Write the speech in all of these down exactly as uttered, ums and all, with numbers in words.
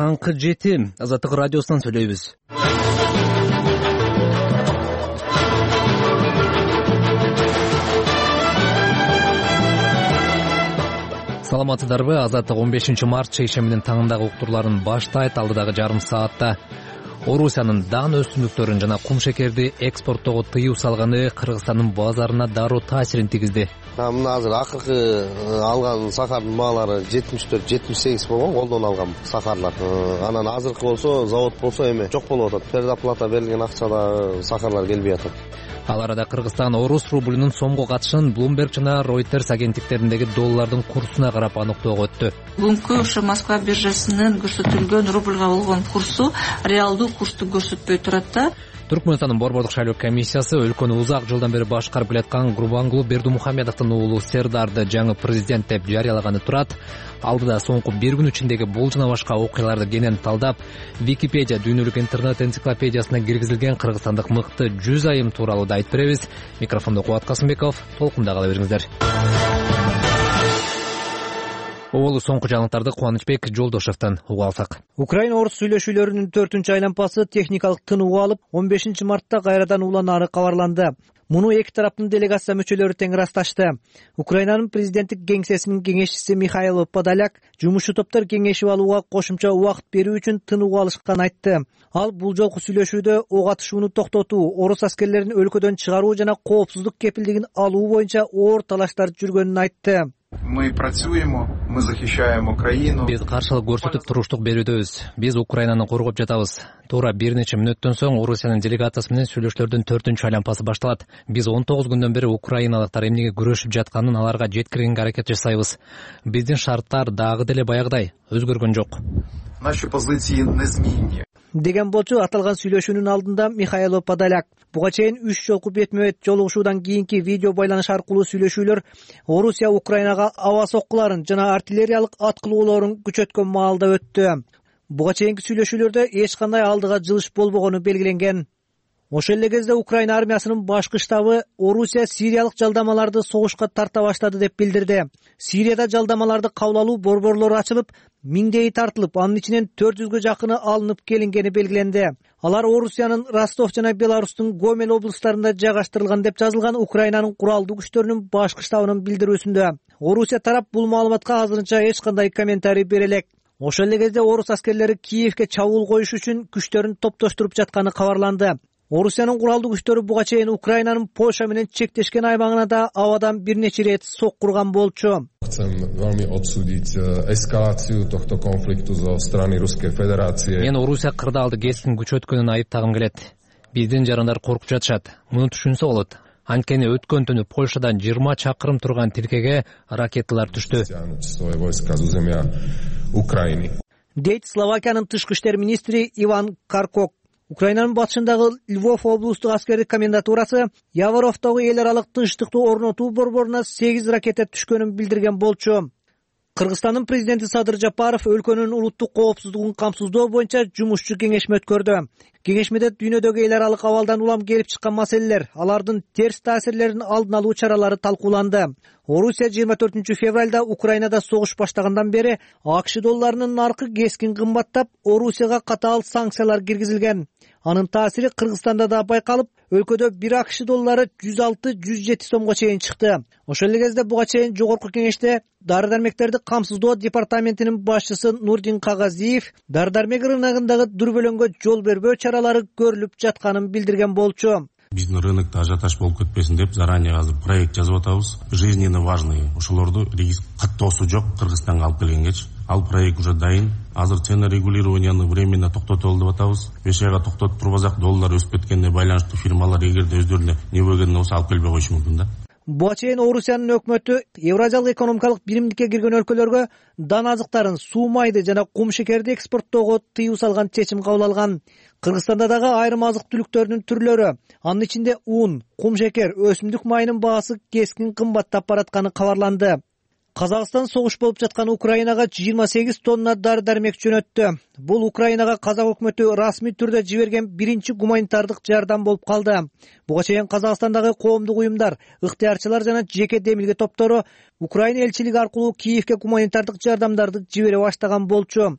таңкы жети Азаттык радиосунан сүйлөйбүз. Саламатсыздарбы? Азаттык он бешинчи март шейшембинин таңындагы уктурларын баштайт. Алдыдагы жарым саатта Орусиянын дан өсүмдүктөрүн жана кумшекерди экспорттоого тыюу салганы Кыргызстандын базарына дароо таасирин тийгизди. Мына азыр акыркы алган сахардын баалары жетимиш төрт жетимиш сегиз болгон, колдон алган сахарлар. Анан азыркы болсо, завод болсо эми жок болуп атат. Предоплата берилген акчада сахарлар келбей атат. Ал арада Кыргызстан орус рублунун сомго катышын Bloomberg жана Reuters агенттиктериндеги доллардын курсуна карап аныктоого өттү. Бүгүнкү ошо Москва биржасынын көрсөтүлгөн рублга болгон курсу реалдуу курсту көрсөтпөй турат да. Түркмөнстандын Борбордук шайлоо комиссиясы өлкөнү узак жылдан бери башкарып келаткан Гурбангулу Бердимухамедовдун уулу Сердарды жаңы президент деп жарыялаганы турат. Алдыда соңку бир күн ичиндеги бул жана башка окуяларды кенен талдап, Википедия дүйнөлүк интернет энциклопедиясына киргизилген кыргызстандык мыкты жүз айым тууралуу да айтып беребиз. Микрофондо Кубат Касымбеков, толкунда кала бериңиздер. Оолу соңку жаңылыктарды Кубанычбек Жолдошевдон угуп алсак. Украина орус сүйлөшүүлөрүнүн төртүнчү айланпасы техникалык тынуу алып, он бешинчи мартта кайрадан уланары кабарланды. Муну эки тараптын делегация мүчөлөрү тең ырасташты. Украинанын президенттик кеңсесинин кеңешчиси Михаил Подоляк жумушчу топтор кеңешип алууга кошумча убакыт берүү үчүн тынууга алышканын айтты. Ал бул жолку сүйлөшүүдө ок атышууну токтотуу, орус аскерлерин өлкөдөн чыгаруу жана коопсуздук кепилдигин алуу боюнча оор талаштар жүргөнүн айтты. Мы працюємо, мы захищаем Украину. Биз каршылык көрсөтүп туруштук берүүдөбүз. Биз Украинаны коргоп жатабыз. Туура бир нече мүнөттөн соң Орусиянын делегациясы менен сүйлөшүүлөрдүн төртүнчү айланпасы башталат. Биз он тогуз күндөн бери украиналыктар эмнеге күрөшүп жатканын аларга жеткиргенге аракет жасайбыз. Биздин шарттар дагы деле баягыдай өзгөргөн жок. Наши позиции незминни. Деген болчу аталган сүйлөшүүнүн алдында Михаил Подоляк. Буга чейин үч жолку бетме-бет жолугушуудан кийинки видео байланыш аркылуу сүйлөшүүлөр Орусия Украинага аба соккуларын жана артиллериялык аткылоолорун күчөткөн маалда өттү. Буга чейинки сүйлөшүүлөрдө эч кандай алдыга жылыш болбогону белгиленген. Ошол эле кезде Украина армиясынын башкы штабы Орусия сириялык жалдамаларды согушка тарта баштады деп билдирди. Сирияда жалдамаларды кабыл алуу борборлору ачылып, миңдейи тартылып, анын ичинен төрт жүзгө жакыны алынып келингени белгиленди. Алар Орусиянын Ростов жана Беларустун Гомель облустарында жайгаштырылган деп жазылган Украинанын куралдуу күчтөрүнүн башкы штабынын билдирүүсүндө. Орусия тарап бул маалыматка азырынча эч кандай комментарий бере элек. Ошол эле кезде орус аскерлери Киевге чабуул коюш үчүн күчтөрүн топтоштуруп жатканы кабарланды. Орусиянын куралдуу күчтөрү буга чейин Украинанын Польша менен чектешкен аймагына да абадан бир нече ирет соккурган болчу. Chcem veľmi odsúdiť eskaláciu tohto konfliktu zo strany Ruskej Federácie. Мен Орусия кырдаалды кескин күчөткөнүн айыптагым келет. Биздин жарандар коркуп жатышат. Муну түшүнсө болот. Анткени өткөн түнү Польшадан жыйырма чакырым турган тилкеге ракеталар түштү. Svoje vojska zo zemia Ukrainy. Дейт Словакиянын тышкы иштер министри Иван Каркок. Украинанын батышындагы Львов облустук аскердик комендатурасы Яворовдогу эл аралык тынчтыкты орнотуу борборуна сегиз ракета түшкөнүн билдирген болчу. Кыргызстандын президенти Садыр Жапаров өлкөнүн улуттук коопсуздугун камсыздоо боюнча жумушчу кеңешме өткөрдү. Кеңешмеде дүйнөдөгү эл аралык абалдан улам келип чыккан маселелер, алардын терс таасирлерин алдын алуу чаралары талкууланды. Орусия жыйырма төртүнчү февралда Украинада согуш баштагандан бери АКШ долларынын наркы кескин кымбаттап, Орусияга катаал санкциялар киргизилген. Анын таасири Кыргызстанда да байкалып, өлкөдө бир АКШ доллары жүз алты жүз жети сомго чейин чыкты. Ошол эле кезде буга чейин жогорку кеңеште дары-дармектерди камсыздоо департаментинин башчысы Нурдин Кагазиев дары-дармек рыногундагы дүрбөлөңгө жол бербөө чаралары көрүлүп жатканын билдирген болчу. Биздин рынокто ажиотаж болуп кетпесин деп заранее азыр проект жазып атабыз. Жизненно важный ошолорду каттоосу жок Кыргызстанга алып келгенгечи. Ал проект уже дайын. Азыр цена регулированияны временно токтотолу деп атабыз. беш айга токтотуп турбасак доллар өсүп кеткенде байланыштуу фирмалар эгерде өздөрүнө не бергенде болсо алып келбей коюшу мүмкүн да. Буга чейин Орусиянын өкмөтү Евразиялык экономикалык биримдикке кирген өлкөлөргө дан азыктарын, суу майды жана кумшекерди экспорттоого тыюу салган чечим кабыл алган. Кыргызстанда дагы айрым азык түлүктөрдүн түрлөрү, анын ичинде ун, кумшекер, өсүмдүк майынын баасы кескин кымбаттап баратканы кабарланды. Казакстан согуш болуп жаткан Украинага жыйырма сегиз тонна дары-дармек жөнөттү. Бул Украинага казак өкмөтү расмий түрдө жиберген биринчи гуманитардык жардам болуп калды. Буга чейин Казакстандагы коомдук уюмдар, ыктыярчылар жана жеке демилге топтору Украина элчилиги аркылуу Киевге гуманитардык жардамдарды жибере баштаган болчу.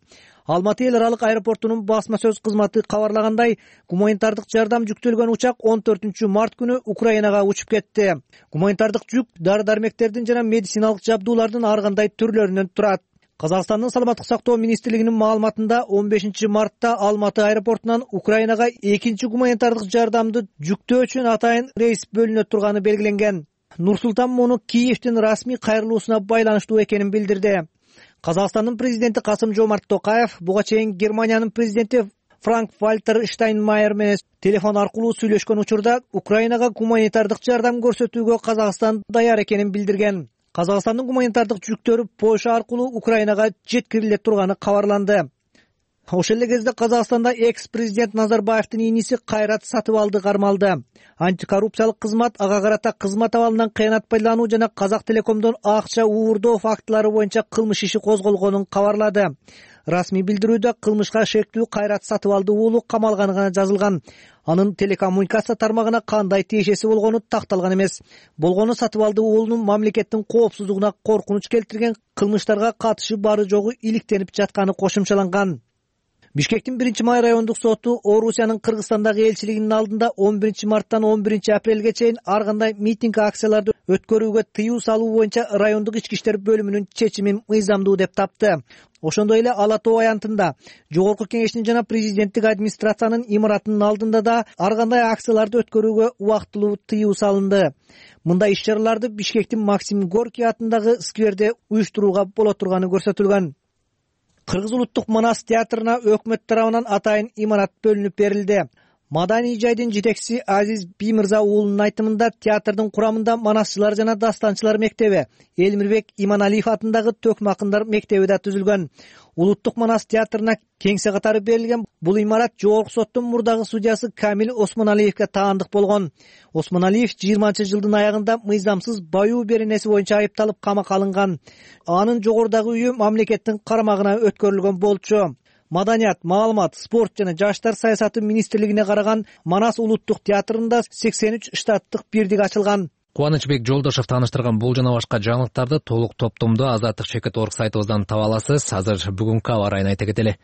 Алматы эл аралык аэропортунун басма сөз кызматы кабарлагандай, гуманитардык жардам жүктөлгөн учак он төртүнчү март күнү Украинага учуп кетти. Гуманитардык жүк дары-дармектердин жана медициналык жабдуулардын ар кандай түрлөрүнөн турат. Казакстандын саламаттык сактоо министрлигинин маалыматында он бешинчи мартта Алматы аэропортунан Украинага экинчи гуманитардык жардамды жүктөө үчүн атайын рейс бөлүнө турганы белгиленген. Нур-Султан муну Киевдин расмий кайрылуусуна байланыштуу экенин билдирди. Казакстандын президенти Касым-Жомарт Токаев буга чейин Германиянын президенти Франк-Вальтер Штайнмайер менен телефон аркылуу сүйлөшкөн учурда Украинага гуманитардык жардам көрсөтүүгө Казакстан даяр экенин билдирген. Казакстандын гуманитардык жүктөрү Польша аркылуу Украинага жеткириле турганы кабарланды. Ошол эле кезде Казакстанда экс-президент Назарбаевдин иниси Кайрат Сатыбалды кармалды. Антикоррупциялык кызмат ага карата кызмат абалынан кыянат пайдалануу жана Казак Телекомдон акча уурдоо фактылары боюнча кылмыш иши козголгонун кабарлады. Расмий билдирүүдө кылмышка шектүү Кайрат Сатыбалды уулу камалганы гана жазылган. Анын телекоммуникация тармагына кандай тиешеси болгону такталган эмес. Болгону Сатыбалды уулунун мамлекеттин коопсуздугуна коркунуч келтирген кылмыштарга катышы бары жогу иликтенип жатканы кошумчаланган. Бишкектин биринчи май райондук соту Орусиянын Кыргызстандагы элчилигинин алдында он биринчи марттан он биринчи апрелге чейин ар кандай митинг акцияларды өткөрүүгө тыюу салуу боюнча райондук ички иштер бөлүмүнүн чечимин мыйзамдуу деп тапты. Ошондой эле Ала Тоо аянтында Жогорку Кеңештин жана президенттик администрациянын имаратынын алдында да ар кандай акцияларды өткөрүүгө убактылуу тыюу салынды. Мындай иш-чараларды Бишкектин Максим Горький атындагы скверде уюштурууга боло турганы көрсөтүлгөн. Кыргыз улуттук манас театрына өкмөт тарабынан атайын имарат бөлүнүп берилди. Маданий жайдын жетекчиси Азиз Бимирза уулунун айтымында театрдын курамында манасчылар жана дастанчылар мектеби, Элмирбек Иманалиев атындагы төкмө акындар мектеби да түзүлгөн. Улуттук манас театрына кеңсе катары берилген бул имарат Жогорку соттун мурдагы судьясы Камил Осмоналиевге таандык болгон. Осмоналиев жыйырманчы жылдын аягында мыйзамсыз баюу беренеси боюнча айыпталып камакка алынган. Анын жогорудагы үйү мамлекеттин карамагына өткөрүлгөн болчу. Маданият, маалымат, спорт жана жаштар саясаты министрлигине караган Манас улуттук театрында сексен үч штаттык бирдик ачылган. Кубанычбек Жолдошев тааныштырган бул жана башка жаңылыктарды толук топтомдо Азаттык чекит орг сайтыбыздан таба аласыз. Азыр бүгүнкү аба ырайын айта кетели.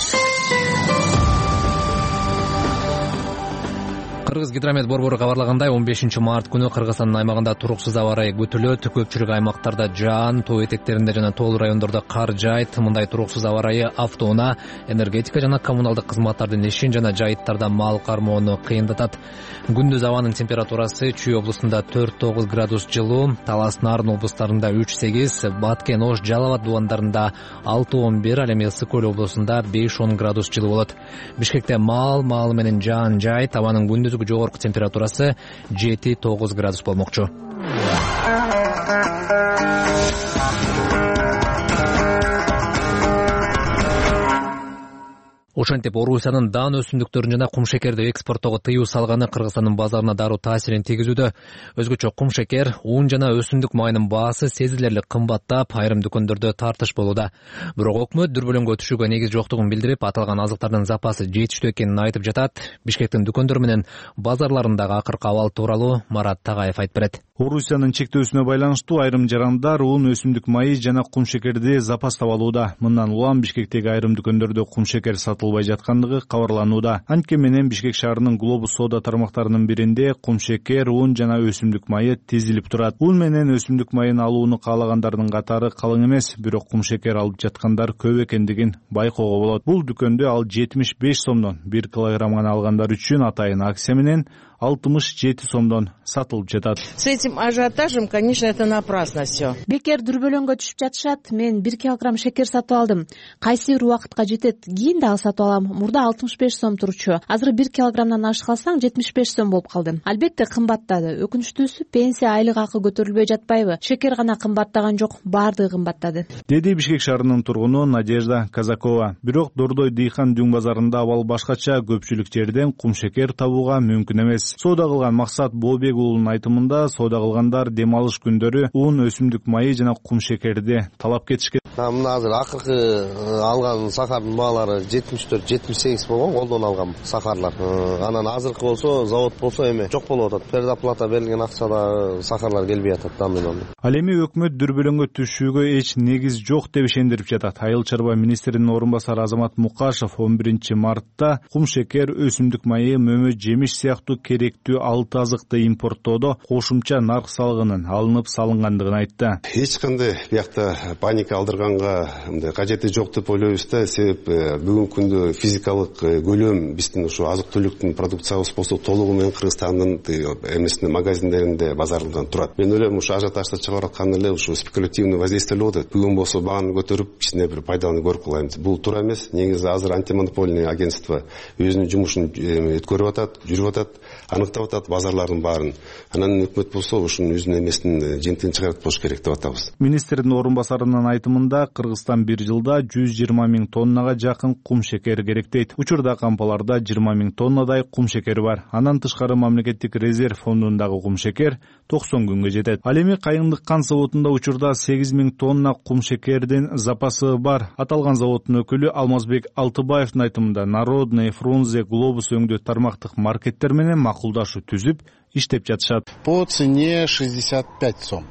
Кыргыз гидромет борбору кабарлагандай, он бешинчи март күнү Кыргызстандын аймагында туруксуз аба ырайы күтүлөт. Көпчүлүк аймактарда жаан, тоо этектеринде жана тоолуу райондордо кар жаайт. Мындай туруксуз аба ырайы автоунаа, энергетика жана коммуналдык кызматтардын ишин жана жайыттарда мал кармоону кыйындатат. Күндүз абанын температурасы Чүй облусунда төрт тогуз градус жылуу, Талас Нарын облустарында үч сегиз, Баткен, Ош, Жалал абад дубандарында алты он бир, ал эми Ысык көл облусунда беш он градус жылуу болот. Бишкекте мал, маалы менен жаан жаайт. Абанын күндүзгү жогорку температурасы жети тогуз градус болмокчу. Ошентип Орусиянын даан өсүмдүктөрүн жана кум шекерди экспорттоого тыюу салганы Кыргызстандын базарына дароо таасирин тийгизүүдө. Өзгөчө кум шекер, ун жана өсүмдүк майынын баасы сезилерлик кымбаттап, айрым дүкөндөрдө тартыш болууда. Бирок өкмөт дүрбөлөңгө түшүүгө негиз жоктугун билдирип, аталган азыктардын запасы жетиштүү экенин айтып жатат. Бишкектин дүкөндөр менен базарларындагы акыркы абал тууралуу Марат Тагаев айтып берет. Орусиянын чектөөсүнө байланыштуу айрым жарандар ун, өсүмдүк майы жана кум шекерди запастап алууда. Мындан улам Бишкектеги айрым дүкөндөрдө кум шекер сатылбай жаткандыгы кабарланууда. Анткени менен Бишкек шаарынын Глобус соода тармактарынын биринде кум шекер, ун жана өсүмдүк майы тизилип турат. Ун менен өсүмдүк майын алууну каалагандардын катары калың эмес, бирок кум шекер алып жаткандар көп экендигин байкоого болот. Бул дүкөндө ал жетимиш беш сомдон, бир килограмм гана алгандар үчүн атайын акция менен алтымыш жети сомдон сатылып жатат. С этим ажиотажем, конечно, это напрасно все. Бекер дүрбөлөңгө түшүп жатышат. Мен бир килограмм шекер сатып алдым. Кайсы бир убакытка жетет. Кийин дагы сатып алам. Мурда алтымыш беш сом турчу. Азыр бир килограммдан ашык алсаң жетимиш беш сом болуп калды. Албетте кымбаттады. Өкүнүчтүүсү пенсия, айлык акы көтөрүлбөй жатпайбы? Шекер гана кымбаттаган жок, баардыгы кымбаттады. Деди Бишкек шаарынын тургуну Надежда Казакова. Бирок Дордой Дыйхан дүң базарында абал башкача, көпчүлүк жерден кум шекер табууга мүмкүн эмес. эмес. Соода кылган Максат Бообек уулунун айтымында соода кылгандар дем алыш күндөрү ун, өсүмдүк майы жана кумшекерди талап кетишкен. Мына азыр акыркы алган сахардын баалары жетимиш төрт жетимиш сегиз болгон, колдон алган сахарлар. Анан азыркы болсо завод болсо эме жок болуп атат. Предоплата берилген акчада сахарлар келбей атат дамынан. Ал эми өкмөт дүрбөлөңгө түшүүгө эч негиз жок деп ишендирип жатат. Айыл чарба министринин орун басары Азамат Мукашев он биринчи мартта кумшекер, өсүмдүк майы, мөмө жемиш сыяктуу керектүү алты азыкты импорттоодо кошумча нарк салыгынын алынып салынгандыгын айтты. Эч кандай биякта паника алдырганга мындай кажети жок деп ойлойбуз да. Себеп бүгүнкү күндө физикалык көлөм биздин ушу азык түлүктүн продукциябыз болсо толугу менен Кыргызстандын эмесинде магазиндеринде базарында турат. Мен ойлойм ушу ажиотажды чыгарып аткан эле ушу спекулятивный воздействие болуп атат. Бүгүн болсо бааны көтөрүп кичине бир пайданы көрүп калайбыз. Бул туура эмес. Негизи азыр антимонопольный агентство өзүнүн жумушун өткөрүп атат, жүрүп атат, аныктап атат базарлардын баарын. Анан өкмөт болсо ушунун өзүнүн эмесин жыйынтыгын чыгарып болуш керек деп атабыз. Министрдин орун басарынын айтымында Кыргызстан бир жылда жүз жыйырма миң тоннага жакын кум шекер керек дейт. Учурда кампаларда жыйырма миң тоннадай кум шекер бар. Андан тышкары мамлекеттик резерв фондундагы кум шекер токсон күнгө жетет. Ал эми Кайыңдык кант заводунда учурда сегиз миң тонна кум шекердин запасы бар. Аталган заводдун өкүлү Алмазбек Алтыбаевдин айтымында Народный, Фрунзе, Глобус өңдөө тармактык маркеттер менен макулдашуу түзүп иштеп жатышат. По цене шестьдесят пять сом.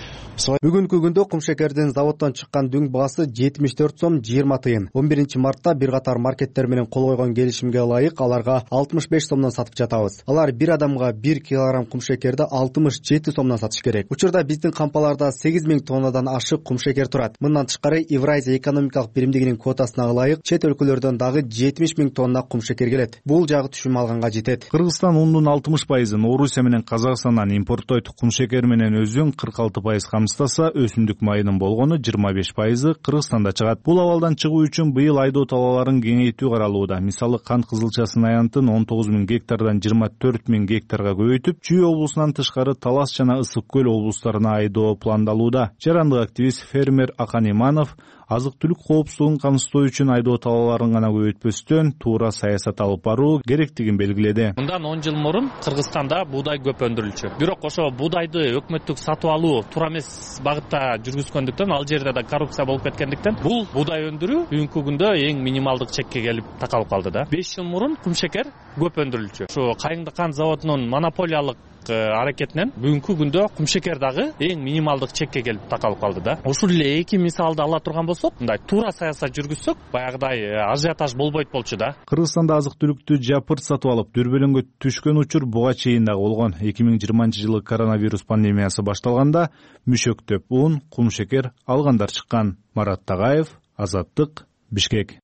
Бүгүнкү күндө кумшекердин заводдон чыккан дүң баасы жетимиш төрт сом жыйырма тыйын. он биринчи мартта бир катар маркеттер менен кол койгон келишимге ылайык аларга алтымыш беш сомдон сатып жатабыз. Алар бир адамга бир килограмм кумшекерди алтымыш жети сомдон сатыш керек. Учурда биздин кампаларда сегиз миң тоннадан ашык кумшекер турат. Мындан тышкары Евразия экономикалык биримдигинин квотасына ылайык чет өлкөлөрдөн дагы жетимиш миң тонна кумшекер келет. Бул жагы түшүм алганга жетет. Кыргызстан ундун алтымыш пайызын Орусия менен Казакстандан импорттойт. Кумшекер менен өзүн кырк алты пайыз камсыздаса, өсүмдүк майынын болгону жыйырма беш пайызы Кыргызстанда чыгат. Бул абалдан чыгуу үчүн быйыл айдоо талааларын кеңейтүү каралууда. Мисалы, кант кызылчасын аянтын он тогуз миң гектардан жыйырма төрт миң гектарга көбөйтүп, Чүй облусунан тышкары Талас жана Ысык көл облустарына айдоо пландалууда. Жарандык активист фермер Акан Иманов азык-түлүк коопсуздугун камсыздоо үчүн айдоо талааларын гана көбөйтпөстөн туура саясат алып баруу керектигин белгиледи. Мындан он жыл мурун Кыргызстанда буудай көп өндүрүлчү. Бирок ошо буудайды өкмөттүк сатып алуу туура эмес багытта жүргүзгөндүктөн, ал жерде да коррупция болуп кеткендиктен, бул буудай өндүрүү бүгүнкү күндө эң минималдык чекке келип такалып калды да. беш жыл мурун кумшекер көп өндүрүлчү. Ошо Кайыңдык кант заводунун монополиялык аракетинен бүгүнкү күндө кумшекер дагы эң минималдык чекке келип такалып калды да. Ушул эле эки мисалды ала турган болсок, мындай туура саясат жүргүзсөк, баягыдай ажиотаж болбойт болчу да. Кыргызстанда азык-түлүктү жапырт сатып алып, дүрбөлөңгө түшкөн учур буга чейин дагы болгон. эки миң жыйырманчы жылы коронавирус пандемиясы башталганда мүшөктөп ун, кумшекер алгандар чыккан. Марат Тагаев, Азаттык, Бишкек.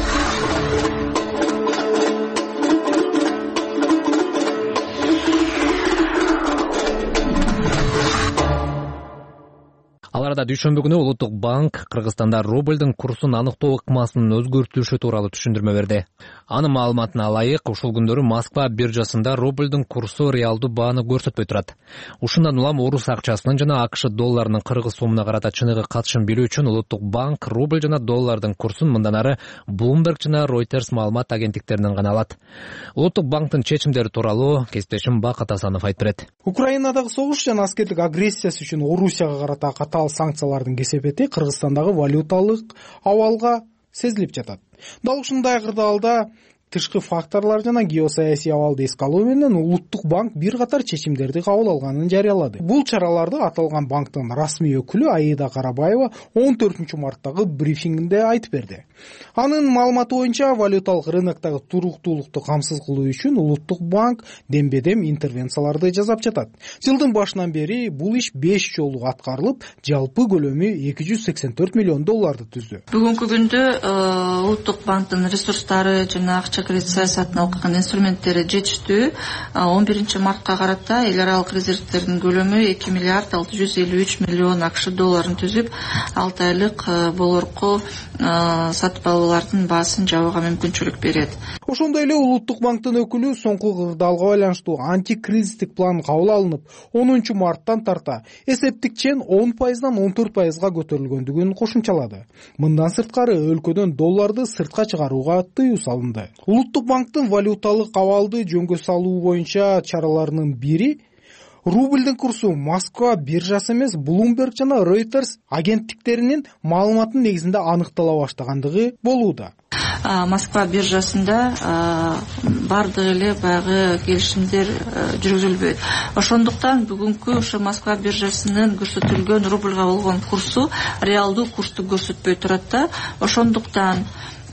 Ал арада дүйшөмбү күнү Улуттук банк Кыргызстанда рублдун курсун аныктоо ыкмасынын өзгөртүлүшү тууралуу түшүндүрмө берди. Анын маалыматына ылайык, ушул күндөрү Москва биржасында рублдун курсу реалдуу бааны көрсөтпөй турат. Ушундан улам орус акчасынын жана АКШ долларынын кыргыз сомуна карата чыныгы катышын билүү үчүн Улуттук банк рубль жана доллардын курсун мындан ары Bloomberg жана Reuters маалымат агенттиктеринен гана алат. Улуттук банктын чечимдери тууралуу кесиптешим Бакыт Асанов айтып берет. Украинадагы согуш жана аскерлик агрессиясы үчүн Орусияга карата катаал санкциялардын кесепети Кыргызстандагы валюталык абалга сезилип жатат. Дал ушундай кырдаалда тышкы факторлор жана геосаясий абалды эске алуу менен Улуттук банк бир катар чечимдерди кабыл алганын жарыялады. Бул чараларды аталган банктын расмий өкүлү Аида Карабаева он төртүнчү марттагы брифингинде айтып берди. Анын маалыматы боюнча, валюталык рыноктогу туруктуулукту камсыз кылуу үчүн Улуттук банк дембедем интервенцияларды жасап жатат. Жылдын башынан бери бул иш беш жолу аткарылып, жалпы көлөмү эки жүз сексен төрт миллион долларды түздү. Бүгүнкү күндө Улуттук банктын ресурстары жана акча кредит саясатына алган инструменттери жетиштүү. он биринчи мартка карата эл аралык резервтердин көлөмү эки миллиард алты жүз элүү үч миллион АКШ долларын түзүп, алты айлык болорку сатып алуулардын баасын жабууга мүмкүнчүлүк берет. Ошондой эле Улуттук банктын өкүлү соңку кырдаалга байланыштуу антикризистик план кабыл алынып, онунчу марттан тарта эсептик чен он пайыздан он төрт пайызга көтөрүлгөндүгүн кошумчалады. Мындан сырткары өлкөдөн долларды сыртка чыгарууга тыюу салынды. Улуттук банктын валюталык абалды жөнгө салуу боюнча чараларынын бири рубльдин курсу Москва биржасы эмес, Bloomberg жана Reuters агенттиктеринин маалыматынын негизинде аныктала баштагандыгы болууда. Москва биржасында бардык эле баягы келишимдер жүргүзүлбөйт. Ошондуктан бүгүнкү ошо Москва биржасынын көрсөтүлгөн рубльга болгон курсу реалдуу курсту көрсөтпөй турат да. Ошондуктан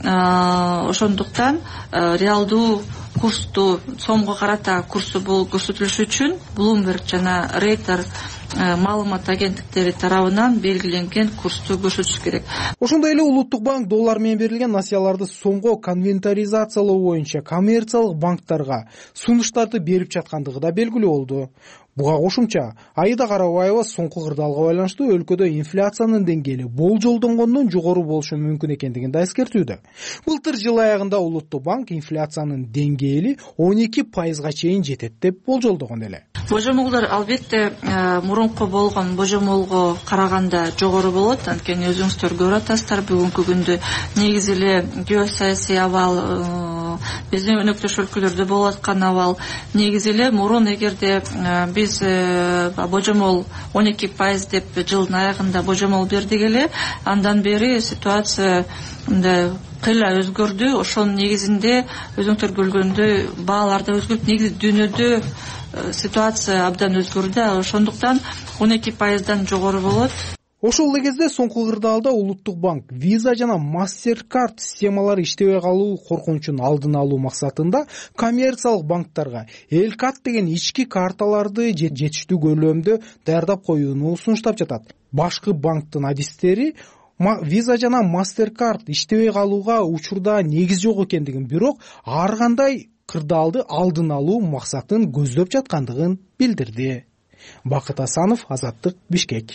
ошондуктан реалдуу курсту сомго карата курсу бул көрсөтүлүшү үчүн Bloomberg жана Reuters маалымат агенттиктери тарабынан белгиленген курсту көрсөтүш керек. Ошондой эле Улуттук банк доллар менен берилген насыяларды сомго конвертаризациялоо боюнча коммерциялык банктарга сунуштарды берип жаткандыгы да белгилүү болду. Буга кошумча Аида Карабаева соңку кырдаалга байланыштуу өлкөдө инфляциянын деңгээли болжолдонгондон жогору болушу мүмкүн экендигин да эскертүүдө. Былтыр жыл аягында Улуттук банк инфляциянын деңгээли он эки пайызга чейин жетет деп болжолдогон эле. Божомолдор албетте мурунку болгон божомолго караганда жогору болот. Анткени өзүңүздөр көрүп атасыздар, бүгүнкү күндө негизи эле геосаясий абал, биздин өнөктөш өлкөлөрдө болуп аткан абал негизи эле мурун эгерде биз божомол он эки пайыз деп жылдын аягында божомол бердик эле, андан бери ситуация мындай кыйла өзгөрдү. Ошонун негизинде өзүңүздөр көргөндөй баалар да өзгөрүп, негизи дүйнөдө ситуация абдан өзгөрдү. Ошондуктан он эки пайыздан жогору болот. Ошол эле кезде соңку кырдаалда Улуттук банк Visa жана MasterCard системалары иштебей калуу коркунучун алдын алуу максатында коммерциялык банктарга Элкат деген ички карталарды жетиштүү көлөмдө даярдап коюуну сунуштап жатат. Башкы банктын адистери Visa жана MasterCard иштебей калууга учурда негиз жок экендигин, бирок ар кандай кырдаалды алдын алуу максатын көздөп жаткандыгын билдирди. Бакыт Асанов, Азаттык, Бишкек.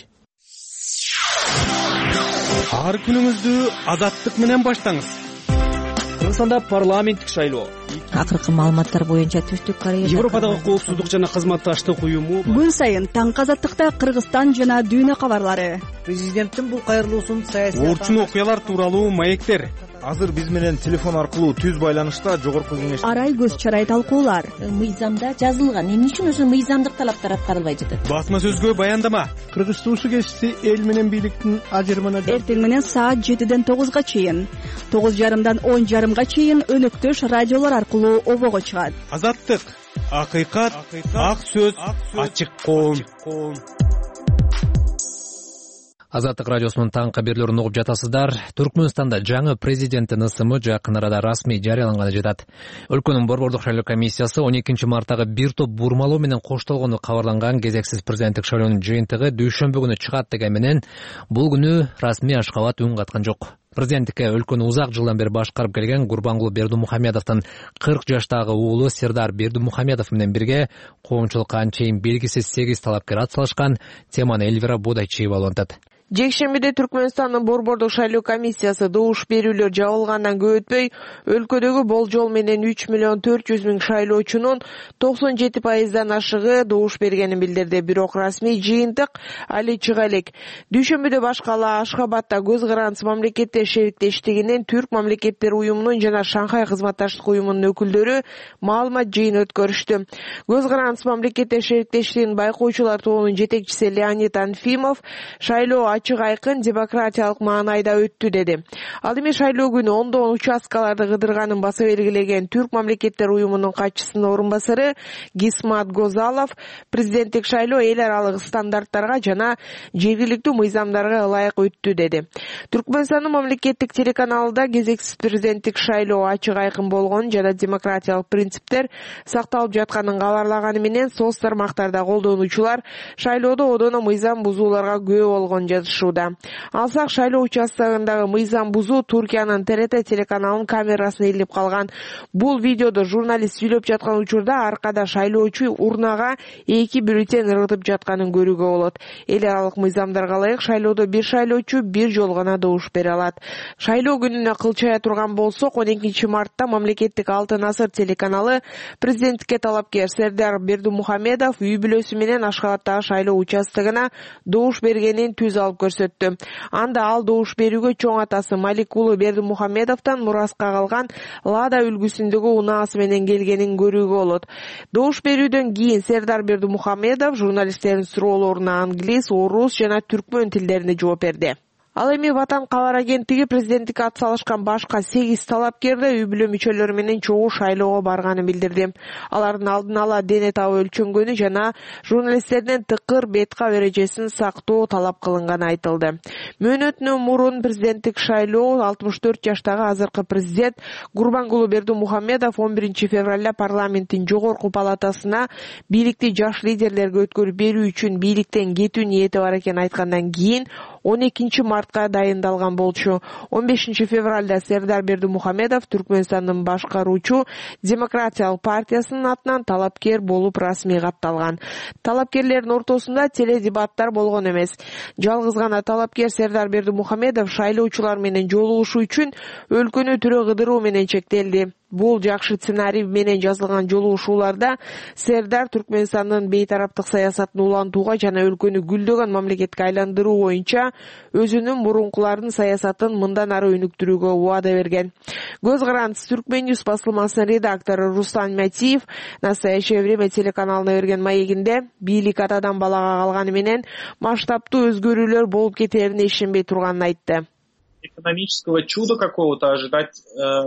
Ар күнүңүздү Азаттык менен баштаңыз. Кыргызстанда парламенттик шайлоо. Акыркы маалыматтар боюнча Түштүк Корея Европадагы коопсуздук жана кызматташтык уюму күн сайын таңкы Азаттыкта Кыргызстан жана дүйнө кабарлары. Президенттин бул кайрылуусун саясий орчун окуялар тууралуу маектер. Азыр биз менен телефон аркылуу түз байланышта жогорку кеңеш арай көз чарай талкуулар. Мыйзамда жазылган, эмне үчүн ошо мыйзамдык талаптар аткарылбай жатат? Басма сөзгө баяндама. Кыргыз туусу кесиси эл менен бийликтин ажырымына эртең менен саат жетиден тогузга чейин, тогуз жарымдан он жарымга чейин өнөктөш радиолор аркылуу обого чыгат. Азаттык, акыйкат, ак сөз, ачык коом. Азаттык радиосунун таң кабарларын угуп жатасыздар. Түркмөнстанда жаңы президенттин ысымы жакын арада расмий жарыяланганы жатат. Өлкөнүн борбордук шайлоо комиссиясы он экинчи марттагы бир топ бурмалоо менен коштолгону кабарланган кезексиз президенттик шайлоонун жыйынтыгы дүйшөмбү күнү чыгат деген менен бул күнү расмий Ашкабад үн каткан жок. Президенттикке өлкөнү узак жылдан бери башкарып келген Гурбангулы Бердимухамедовдун кырк жаштагы уулу Сердар Бердимухамедов менен бирге коомчулукка анчейин белгисиз сегиз талапкер атсалышкан. Теманы Эльвира Бодайчиева улантат. Жекшембиде Түркмөнстандын борбордук шайлоо комиссиясы добуш берүүлөр жабылгандан көп өтпөй, өлкөдөгү болжол менен үч миллион төрт жүз миң шайлоочунун токсон жети пайыздан ашыгы добуш бергенин билдирди. Бирок расмий жыйынтык али чыга элек. Дүйшөмбүдө башкала Ашхабадда көз карандысы мамлекеттер шериктештигинин, Түрк мамлекеттер уюмунун жана Шанхай кызматташтык уюмунун өкүлдөрү маалымат жыйын өткөрүштү. Көз карандысы мамлекеттер шериктештигинин байкоочулар тобунун жетекчиси Леонид Анфимов шайлоо ачык айкын демократиялык маанайда өттү деди. Ал эми шайлоо күнү ондон участкаларды кыдырганын баса белгилеген Түрк мамлекеттер уюмунун катчысынын орун басары Гисмат Гозалов президенттик шайлоо эл аралык стандарттарга жана жергиликтүү мыйзамдарга ылайык өттү деди. Түркмөнстандын мамлекеттик телеканалында кезексиз президенттик шайлоо ачык айкын болгон жана демократиялык принциптер сакталып жатканын кабарлаганы менен соц тармактарда колдонуучулар шайлоодо одоно мыйзам бузууларга күбө болгон жатышууда. Алсак, шайлоо участогундагы мыйзам бузуу Туркиянын Т Р Т телеканалынын камерасына илип калган. Бул видеодо журналист сүйлөп жаткан учурда аркада шайлоочу урнага эки бюллетень ыргытып жатканын көрүүгө болот. Эл аралык мыйзамдарга ылайык шайлоодо бир шайлоочу бир жолу гана добуш бере алат. Шайлоо күнүнө кылчая турган болсок, он экинчи мартта мамлекеттик Алтын Асыр телеканалы президенттикке талапкер Сердар Бердимухамедов үй бүлөсү менен Ашхабадтагы шайлоо участогуна добуш бергенин түз алып көрсөттү. Анда ал добуш берүүгө чоң атасы Малик уулу Бердимухамедовдон мураска калган Лада үлгүсүндөгү унаасы менен келгенин көрүүгө болот. Добуш берүүдөн кийин Сердар Бердимухамедов журналисттердин суроолоруна англис, орус жана түркмөн тилдеринде жооп берди. Ал эми Ватан кабар агенттиги президенттикке атсалышкан башка сегиз талапкер да үй бүлө мүчөлөрү менен чогуу шайлоого барганын билдирди. Алардын алдын ала дене табы өлчөнгөнү жана журналисттердин тыкыр бет-кап эрежесин сактоо талап кылынганы айтылды. Мөөнөтүнөн мурун президенттик шайлоо алтымыш төрт жаштагы азыркы президент Гурбангулу Бердимухамедов он биринчи февралда парламенттин жогорку палатасына бийликти жаш лидерлерге өткөрүп берүү үчүн бийликтен кетүү ниети бар экенин айткандан кийин он экинчи мартка дайындалган болчу. он бешинчи февралда Сердар Бердимухамедов Түркмөнстандын башкаруучу Демократиялык партиясынын атынан талапкер болуп расмий катталган. Талапкерлердин ортосунда теледебаттар болгон эмес. Жалгыз гана талапкер Сердар Бердимухамедов шайлоочулар менен жолугушуу үчүн өлкөнү түрө кыдыруу менен чектелди. Бул жакшы сценарий менен жазылган жолугушууларда Сердар Түркмөнстандын бейтараптык саясатын улантууга жана өлкөнү гүлдөгөн мамлекетке айландыруу боюнча өзүнүн мурункулардын саясатын мындан ары өнүктүрүүгө убада берген. Көз карандысы Түркмөнньюз басылмасынын редактору Руслан Матиев «Настоящее время» телеканалына берген маегинде бийлик атадан балага калганы менен масштабтуу өзгөрүүлөр болуп кетерине ишенбей турганын айтты. Экономического чуда какого-то ожидать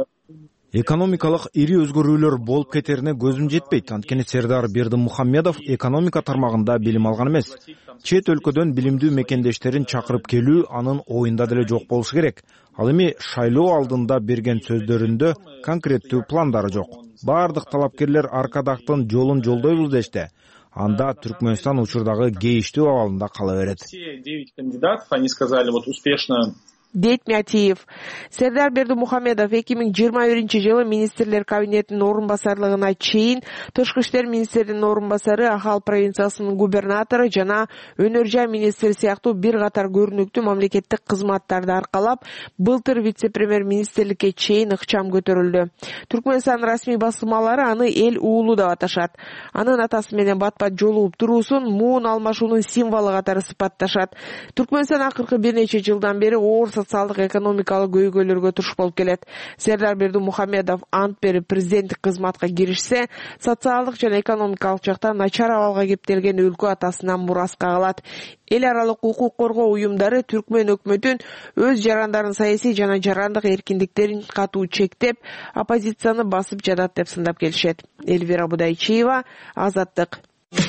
Экономикалык ири өзгөрүүлөр болуп кетерине көзүм жетпейт. Анткени Сердар Бердимухамедов экономика тармагында билим алган эмес. Чет өлкөдөн билимдүү мекендештерин чакырып келүү анын оюнда деле жок болушу керек. Ал эми шайлоо алдында берген сөздөрүндө конкреттүү пландары жок. Бардык талапкерлер аркадактын жолун жолдойбуз дешти. Анда Түркмөнстан учурдагы кейиштүү абалында кала берет. Все девять кандидатов, они сказали, вот успешно дейт Матиев. Сердар Бердимухамедов эки миң жыйырма биринчи жылы министрлер кабинетинин орун басарлыгына чейин тышкы иштер министринин орун басары, Ахал провинциясынын губернатору жана өнөр жай министри сыяктуу бир катар көрүнүктүү мамлекеттик кызматтарды аркалап, былтыр вице-премьер министрликке чейин ыкчам көтөрүлдү. Түркмөнстан расмий басылмалары аны эл уулу деп аташат. Анын атасы менен бат-бат жолугуп туруусун муун алмашуунун символу катары сыпатташат. Түркмөнстан акыркы бир нече жылдан бери оор социалдык экономикалык көйгөйлөргө туш болуп келет. Сердар Бердимухамедов ант берип президенттик кызматка киришсе, социалдык жана экономикалык жактан начар абалга кептелген өлкө атасынан мураска калат. Эл аралык укук коргоо уюмдары Түркмөн өкмөтүн өз жарандарын саясий жана жарандык эркиндиктерин катуу чектеп, оппозицияны басып жатат деп сындап келишет. Эльвира Будайчиева, Азаттык.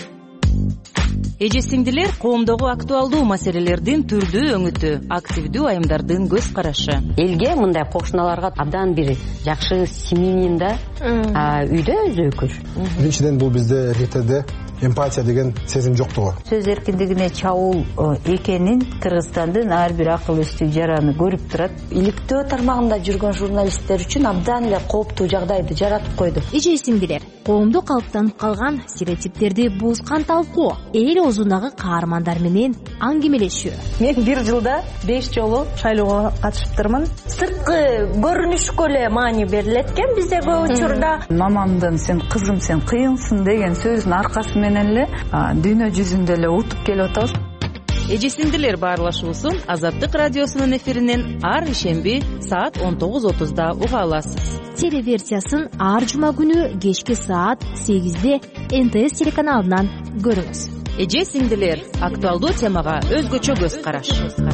Эже сиңдилер, коомдогу актуалдуу маселелердин түрдүү өңүтү, активдүү айымдардын көз карашы. Элге мындай кошуналарга абдан бир жакшы семьянин да үйдө өзү өкүл. Биринчиден бул бизде эркектерде эмпатия деген сезим жоктугу. Сөз эркиндигине чабуул экенин Кыргызстандын ар бир акыл өстүк жараны көрүп турат. Иликтөө тармагында жүргөн журналисттер үчүн абдан эле кооптуу жагдайды жаратып койду. Эже сиңдилер, коомдо калыптанып калган стереотиптерди буузган талкуу, эл оозундагы каармандар менен аңгемелешүү. Мен бир жылда беш жолу шайлоого катышыптырмын. Сырткы көрүнүшкө эле маани берилет экен бизде көп учурда. Мамамдын сен кызым сен кыйынсың деген сөзүнүн аркасы менен эле дүйнө жүзүндө эле утуп келип атабыз. Эже сиңдилер баарлашуусун Азаттык радиосунун эфиринен ар ишемби саат он тогуз отузда уга аласыз. Телеверсиясын ар жума күнү кечки саат сегизде Н Т С телеканалынан көрүңүз. Эже сиңдилер, актуалдуу темага өзгөчө көз караш.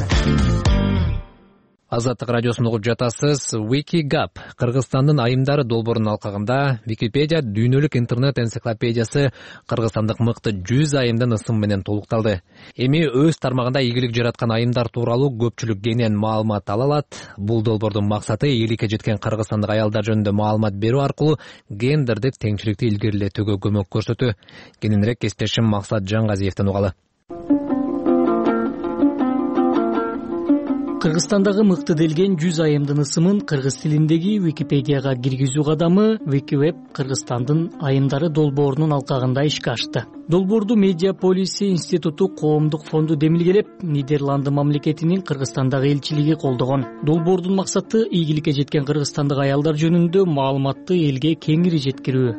Азаттык радиосын угуп жатасыз. Wikigap Кыргызстандын айымдары долбоорунун алкагында Википедия дүйнөлүк интернет энциклопедиясы Кыргызстандык мыкты жүз айымдын ысымы менен толукталды. Эми өз тармагында ийгилик жараткан айымдар тууралуу көпчүлүк кенен маалымат ала алат. Бул долбоордун максаты ийгиликке жеткен кыргызстандык аялдар жөнүндө маалымат берүү аркылуу гендердик теңчиликти илгерилетүүгө көмөк көрсөтүү. Кененирээк кесиптешим Максат Жангазиевден угалы. Кыргызстандагы мыкты делген жүз айымдын ысымын кыргыз тилиндеги Википедияга киргизүү кадамы Викивеб Кыргызстандын айымдары долбоорунун алкагында ишке ашты. Долбоорду Медиа Полиси институту коомдук фонду демилгелеп, Нидерланды мамлекетинин Кыргызстандагы элчилиги колдогон. Долбоордун максаты ийгиликке жеткен кыргызстандык аялдар жөнүндө маалыматты элге кеңири жеткирүү.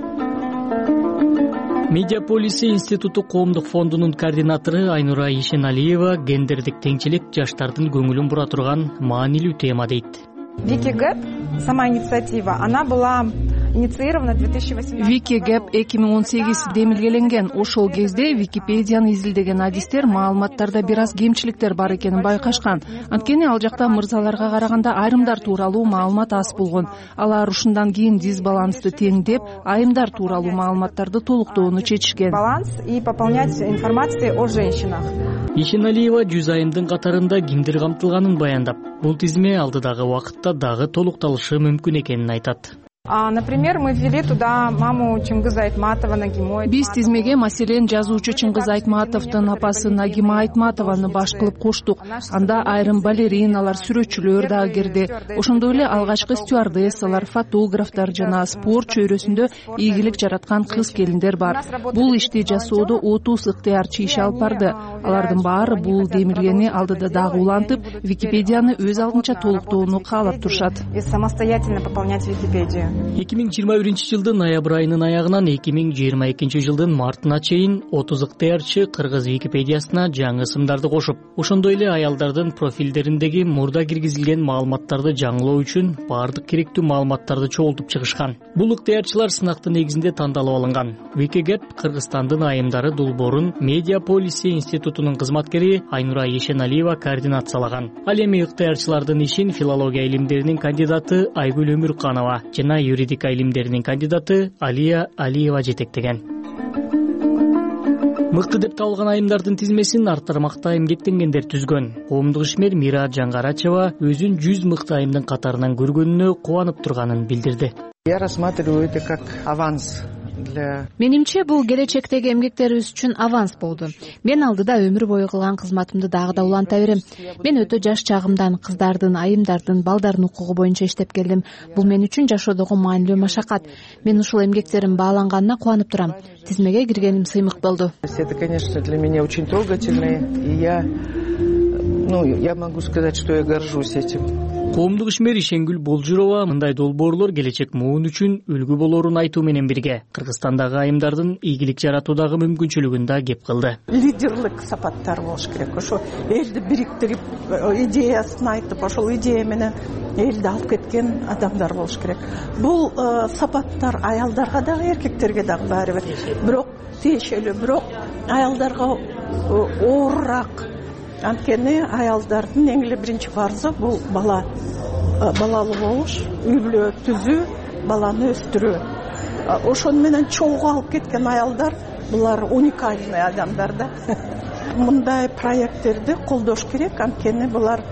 Медиа Полиси институту коомдук фондунун координатору Айнура Ишеналиева гендердик теңчилик жаштардын көңүлүн бура турган маанилүү тема дейт. Викигеп, сама инициатива, она была инициирована две тысячи восемнадцатом. Викигеп эки миң он сегиз демилгеленген. Ошол кезде Википедияны изилдеген адистер маалыматтарда бир аз кемчиликтер бар экенин байкашкан. Анткени ал жакта мырзаларга караганда айрымдар тууралуу маалымат аз болгон. Алар ушундан кийин дисбалансты теңдеп, айымдар тууралуу маалыматтарды толуктоону чечишкен. Баланс и пополнять информацией о женщинах. Ишеналиева жүз айымдын катарында кимдер камтылганын баяндап, бул тизме алдыдагы убакытта дагы толукталышы мүмкүн экенин айтат. А, например, мы ввели туда маму Чыңгыз Айтматова, Нагима. Биз тизмеге маселен жазуучу Чыңгыз Айтматовдун апасы Нагима Айтматованы баш кылып коштук. Анда айрым балериналар, сүрөтчүлөр дагы кирди. Ошондой эле алгачкы стюардессалар, фотографтар жана спорт чөйрөсүндө ийгилик жараткан кыз келиндер бар. Бул ишти жасоодо отуз ыктыярчы иш алып барды. Алардын баары бул демилгени алдыда дагы улантып, Википедияны өз алдынча толуктоону каалап турушат. И самостоятельно пополнять Википедию. эки миң жыйырма биринчи жылдын ноябрь айынын аягынан эки миң жыйырма экинчи жылдын мартына чейин отуз ыктыярчы кыргыз Википедиясына жаңы ысымдарды кошуп, ошондой эле аялдардын профилдериндеги мурда киргизилген маалыматтарды жаңылоо үчүн баардык керектүү маалыматтарды чогултуп чыгышкан. Бул ыктыярчылар сынактын негизинде тандалып алынган. Викигеп Кыргызстандын айымдары долбоорун Медиа Полиси институтунун кызматкери Айнура Ишеналиева координациялаган. Ал эми ыктыярчылардын ишин филология илимдеринин кандидаты Айгүл Өмүрканова жана юридика илимдеринин кандидаты Алия Алиева жетектеген. Мыкты деп табылган айымдардын тизмесин ар тармакта эмгектенгендер түзгөн. Коомдук ишмер Мира Жаңгарачева өзүн жүз мыкты айымдын катарынан көргөнүнө кубанып турганын билдирди. Я рассматриваю это как аванс. Менимче бул келечектеги эмгектерибиз үчүн аванс болду. Мен алдыда өмүр бою кылган кызматымды дагы да уланта берем. Мен өтө жаш чагымдан кыздардын, айымдардын, балдардын укугу боюнча иштеп келдим. Бул мен үчүн жашоодогу маанилүү машакат. Мен ушул эмгектерим бааланганына кубанып турам. Тизмеге киргеним сыймык болду. Это, конечно, для меня очень трогательно, и я, ну, я могу сказать, что я горжусь этим. Коомдук ишмер Ишенгүл Болжурова мындай долбоорлор келечек муун үчүн үлгү болоорун айтуу менен бирге Кыргызстандагы айымдардын ийгилик жаратуудагы мүмкүнчүлүгүн да кеп кылды. Лидерлик сапаттар болуш керек. Ошо элди бириктирип, идеясын айтып, ошол идея менен элди алып кеткен адамдар болуш керек. Бул сапаттар аялдарга дагы, эркектерге дагы баары бир. Бирок тиешелүү, бирок аялдарга оорураак. Анткени аялдардын эң эле биринчи парзы бул бала, балалуу болуш, үй бүлө түзүү, баланы өстүрүү. Ошону менен чогуу алып кеткен аялдар, булар уникальный адамдар да. Мындай проекттерди колдош керек, анткени булар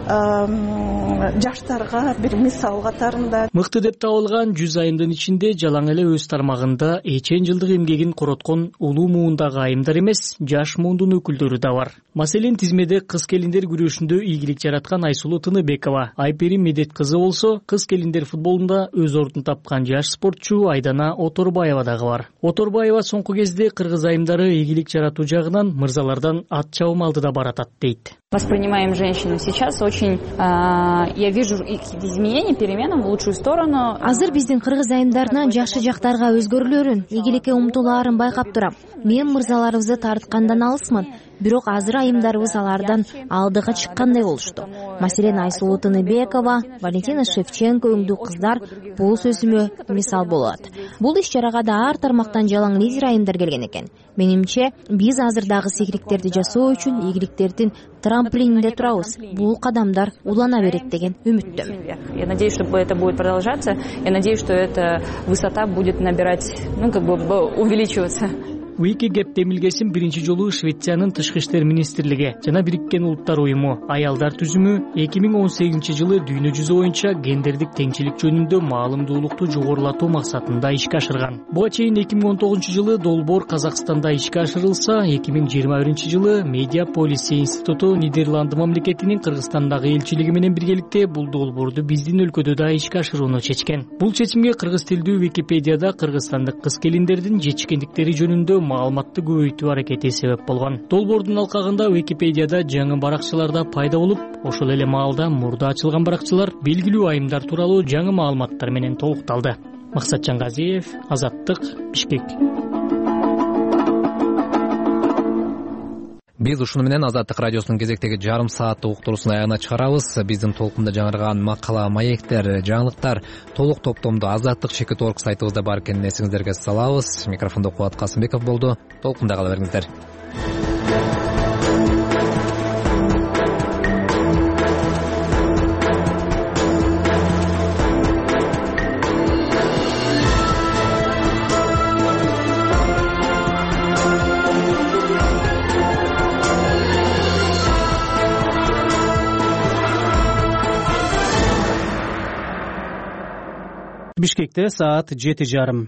жаштарга бир мисал катарында. Мыкты деп табылган жүз айымдын ичинде жалаң эле өз тармагында эчен жылдык эмгегин короткон улуу муундагы айымдар эмес, жаш муундун өкүлдөрү да бар. Маселен, тизмеде кыз келиндер күрөшүндө ийгилик жараткан Айсулуу Тыныбекова, Айпери Медет кызы болсо, кыз келиндер футболунда өз ордун тапкан жаш спортчу Айдана Оторбаева дагы бар. Оторбаева соңку кезде кыргыз айымдары ийгилик жаратуу жагынан мырзалардан ат чабым алдыда баратат дейт. Воспринимаем женщину сейчас очень, я вижу изменения, перемены в лучшую сторону. Азыр биздин кыргыз айымдарынан жакшы жактарга өзгөрүлөрүн, ийгиликке умтулаарын байкап турам. Мен мырзаларыбызды тарткандан алысмын. Бирок азыр айымдарыбыз алардан алдыга чыккандай болушту. Маселен, Айсулуу Тыныбекова, Валентина Шевченко өңдүү кыздар бул сөзүмө мисал болот. Бул иш чарага да ар тармактан жалаң лидер айымдар келген экен. Менимче, биз азыр дагы сейгиликтерди жасоо үчүн ийгиликтердин трамплининде турабыз. Бул кадамдар улана берет деген үмүттөмүн. Я надеюсь, что это будет продолжаться. Я надеюсь, что эта высота будет набирать, ну, как бы увеличиваться. Wikileaks демилгесин биринчи жолу Швециянын тышкы иштер министрлиги жана Бириккен Улуттар уюму аялдар түзүмү эки миң он сегизинчи жылы дүйнө жүзү боюнча гендердик теңчилик жөнүндө маалымдуулукту жогорулатуу максатында ишке ашырган. Буга чейин эки миң он тогузунчу жылы долбоор Казакстанда ишке ашырылса, эки миң жыйырма биринчи жылы Media Policy институту Нидерланды мамлекетинин Кыргызстандагы элчилиги менен биргеликте бул долбоорду биздин өлкөдө да ишке ашырууну чечкен. Бул чечимге кыргыз тилдүү Википедияда кыргызстандык кыз келиндердин жетишкендиктери жөнүндө маалыматты көбөйтүү аракети себеп болгон. Долбоордун алкагында Википедияда жаңы баракчаларда пайда болуп, ошол эле маалда мурда ачылган баракчалар белгилүү айымдар тууралуу жаңы маалыматтар менен толукталды. Максатжан Газиев, Азаттык, Бишкек. Биз ушуну менен Азаттык радиосунун кезектеги жарым сааттык уктуруусун аягына чыгарабыз. Биздин толкунда жаңырган макала, маектер, жаңылыктар толук топтомдо Азаттык чекит точка орг сайтыбызда бар экенин эсиңиздерге салабыз. Микрофондо Кубат Касымбеков болду. Толкунда кала бериңиздер. Бишкекте саат жети жарым.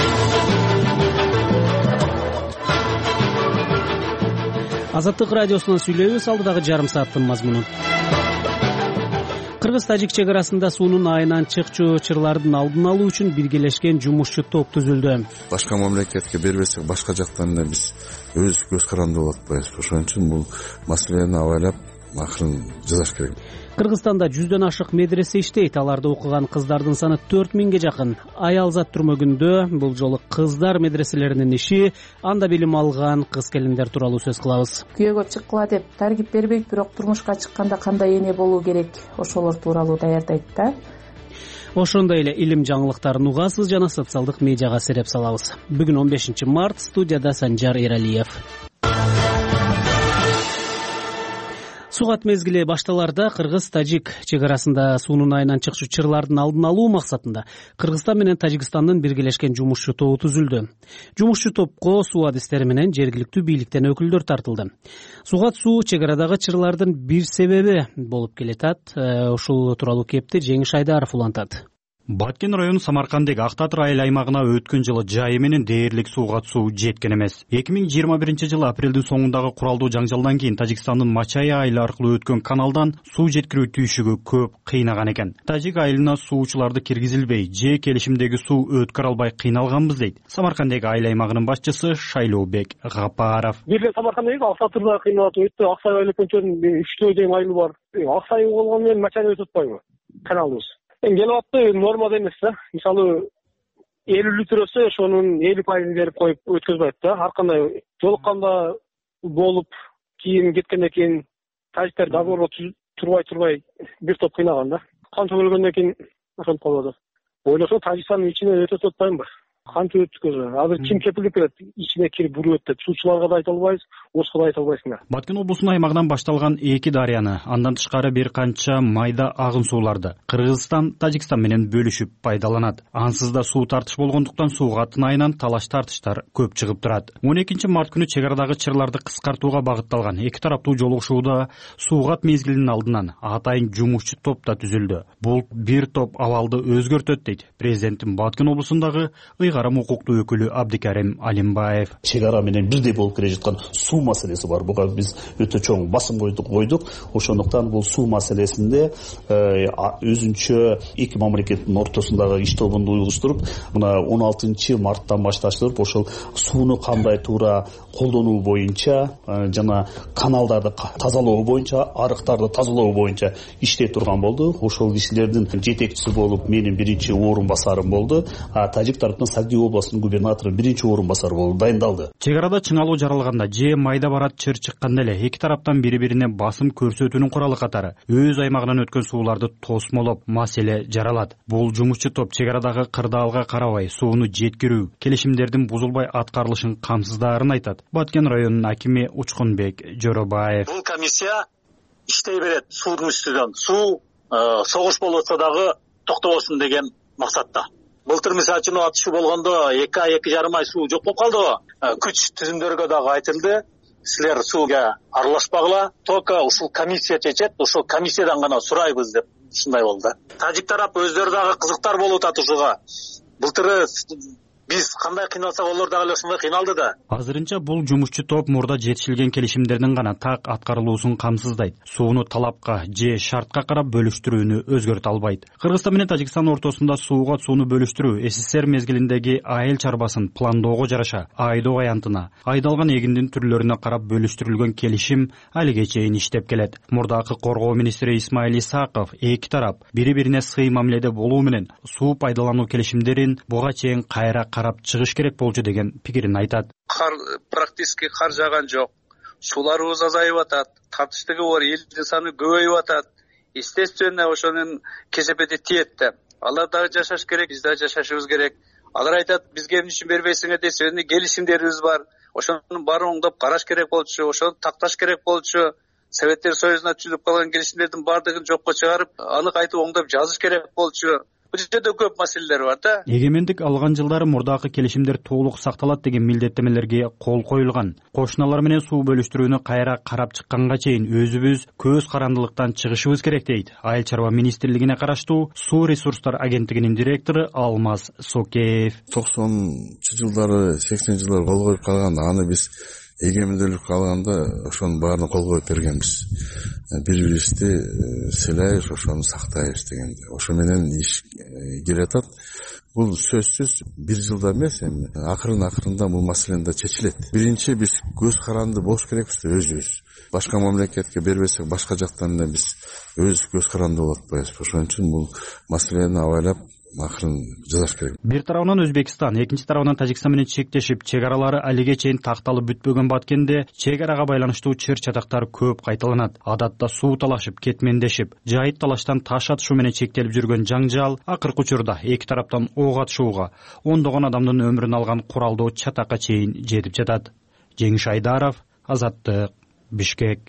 Азаттык радиосунан сүйлөйбүз, алдыдагы жарым сааттын мазмунун. Кыргыз-тажик чек арасында суунун айынан чыкчу чырлардын алдын алуу үчүн биргелешкен жумушчу топ түзүлдү. Башка мамлекетке бербесек, башка жактан да биз өз көз каранды болуп атпайбыз. Ошон үчүн бул маселени абайлап акырын жасаш керек. Кыргызстанда жүздөн ашык медресе иштейт. Аларды окуган кыздардын саны төрт миңге жакын. Аялзат түрмөгүндө бул жолу кыздар медреселеринин иши, анда билим алган кыз келиндер тууралуу сөз кылабыз. Күйөөгө чыккыла деп таргип бербейт, бирок турмушка чыкканда кандай эне болуу керек, ошолор тууралуу даярдайт да. Ошондой эле илим жаңылыктарын угасыз жана социалдык медиага сереп салабыз. Бүгүн он бешинчи март, студияда Санжар Эралиев. Сугат мезгили башталарда Кыргыз-Тажик чек арасында суунун айынан чыкчу чырлардын алдын алуу максатында Кыргызстан менен Тажикстандын биргелешкен жумушчу тобу түзүлдү. Жумушчу топко суу адистери менен жергиликтүү бийликтен өкүлдөр тартылды. Сугат суу чек арадагы чырлардын бир себеби болуп келетат. Ушул тууралуу кепти Жеңиш Айдаров улантат. Баткен району Самаркандеги Ак Татыр айыл аймагына өткөн жылы жайы менен дээрлик сууга суу жеткен эмес. эки миң жыйырма биринчи жылы апрелдин соңундагы куралдуу жаңжалдан кийин Тажикстандын Мачай айылы аркылуу өткөн каналдан суу жеткирүү түйшүгү көп кыйнаган экен. Тажик айылына суучуларды киргизилбей, же келишимдеги суу өткөрө албай кыйналганбыз дейт Самаркандеги айыл аймагынын башчысы Шайлообек Гапаров. Бир Самаркандеги Ак Татырда кыйналат өттү. Аксай айыл көчөнүн үчтөө тең айылы бар. Аксай болгону менен Мачайны өтүп атпайбы? Каналыбыз. Келип атты, нормада эмес да. Мисалы элүү литр өсө, ошонун элүү пайызын берип коюп өткөзбөйт да. Ар кандай жолукканда болуп, кийин кеткенден кийин тажиктер договорго турбай турбай бир топ кыйнаган да. Канча өлгөндөн кийин ошентип калды. Ойлосоң Тажикстандын ичине өтө атпайбы? Канча өткөзө? Азыр ким кепилдик берет? Ичине кирип буруп өтөт. Суучуларга да айта албайбыз, ошко да айта албайсыңар. Баткен облусунун аймагынан башталган эки дарыяны, андан тышкары бир канча майда агын сууларды Кыргызстан, Тажикстан менен бөлүшүп пайдаланат. Ансыз да суу тартыш болгондуктан суугаттын айынан талаш тартыштар көп чыгып турат. он экинчи март күнү чек арадагы чырларды кыскартууга багытталган эки тараптуу жолугушууда суугат мезгилинин алдынан атайын жумушчу топ да түзүлдү. Бул бир топ абалды өзгөртөт дейт президенттин Баткен облусундагы ыйгарым укуктуу өкүлү Абдикарим Алимбаев. Чек ара менен бирдей болуп келе жаткан суу маселеси бар. Буга биз өтө чоң басым койдук койдук. Ошондуктан бул суу маселесинде өзүнчө эки мамлекеттин ортосундагы иш тобун уюштуруп, мына он алтынчы марттан башташтырып, ошол сууну кандай туура колдонуу боюнча жана каналдарды тазалоо боюнча, арыктарды тазалоо боюнча иштей турган болду. Ошол кишилердин жетекчиси болуп менин биринчи орун басарым болду. А Тажик тараптан Сагдиев областынын губернатору биринчи орун басары болуп дайындалды. Чек арада чыңалуу жаралганда же майда барат чыр чыкканда эле эки тараптан бири-бирине басым көрсөтүүнүн куралы катары өз аймагынан өткөн сууларды тосмолоп маселе жаралат. Бул жумушчу топ чек арадагы кырдаалга карабай сууну жеткирүү, келишимдердин бузулбай аткарылышын камсыздаарын айтат Баткен районунун акими Учкунбек Жоробаев. Бул комиссия иштей берет суудун үстүнөн. Суу согуш болсо дагы токтобосун деген максатта. былтыр мисалы үчүн атышуу болгондо эки ай эки жарым ай суу жок болуп калдыбы, күч түзүмдөргө дагы айтылды, силер сууга аралашпагыла, только ушул комиссия чечет, ошол комиссиядан гана сурайбыз деп ушундай болду. Тажик тарап өздөрү дагы кызыктар болуп атат ушуга. Былтыры биз кандай кыйналсак алар дагы эле ошондой кыйналды да. Азырынча бул жумушчу топ мурда жетишилген келишимдердин гана так аткарылуусун камсыздайт. Сууну талапка же шартка карап бөлүштүрүүнү өзгөртө албайт. Кыргызстан менен Тажикстан ортосунда сууга сууну бөлүштүрүү СССР мезгилиндеги айыл чарбасын пландоого жараша айдоо аянтына, айдалган эгиндин түрлөрүнө карап бөлүштүрүлгөн келишим алиге чейин иштеп келет. Мурдакы коргоо министри Исмаил Исаков эки тарап бири-бирине сый мамиледе болуу менен суу пайдалануу келишимдерин буга чейин кайра карап чыгыш керек болчу деген пикирин айтат. Кар практически кар жааган жок. Сууларыбыз азайып атат, татыштыгы бар, элдин саны көбөйүп атат. Естественно, ошонун кесепети тиет да. Алар дагы жашаш керек, биз дагы жашашыбыз керек. Алар айтат, бизге эмне үчүн бербейсиңер десе, келишимдерибиз бар. Ошонун баарын оңдоп караш керек болчу, ошону такташ керек болчу. Советтер Союзуна түзүп калган келишимдердин баардыгын жокко чыгарып, анык айтып оңдоп жазыш керек болчу. Бул жерде көп маселелер бар да. Эгемендик алган жылдары мурдакы келишимдер толук сакталат деген милдеттемелерге кол коюлган. Кошуналар менен суу бөлүштүрүүнү кайра карап чыкканга чейин өзүбүз көз карандылыктан чыгышыбыз керек дейт Айыл чарба министрлигине караштуу Суу ресурстар агенттигинин директору Алмаз Сокеев. токсонунчу жылдары, сексенинчи жылдары кол коюп калган, аны биз эгемендүүлүк алганда ошонун баарына кол коюп бергенбиз. Бири бирибизди сыйлайбыз, ошону сактайбыз дегенде. Ошо менен иш келатат. Бул сөзсүз бир жылда эмес, эми акырын акырында бул маселе да чечилет. Биринчи биз көз каранды болуш керекпиз өзүбүз. Башка мамлекетке бербесек, башка жактан да биз өз көз каранды болуп атпайбыз. Ошон үчүн бул маселени абайлап акырын жазаш керек. Бир тарабынан Өзбекстан, экинчи тарабынан Тажикстан менен чектешип, чек аралары алиге чейин такталып бүтпөгөн Баткенде чек арага байланыштуу чыр чатактар көп кайталанат. Адатта суу талашып, кетмендешип, жайыт талаштан таш атышуу менен чектелип жүргөн жаңжал акыркы учурда эки тараптан ок атышууга, ондогон адамдын өмүрүн алган куралдуу чатакка чейин жетип жатат. Жеңиш Айдаров, Азаттык, Бишкек.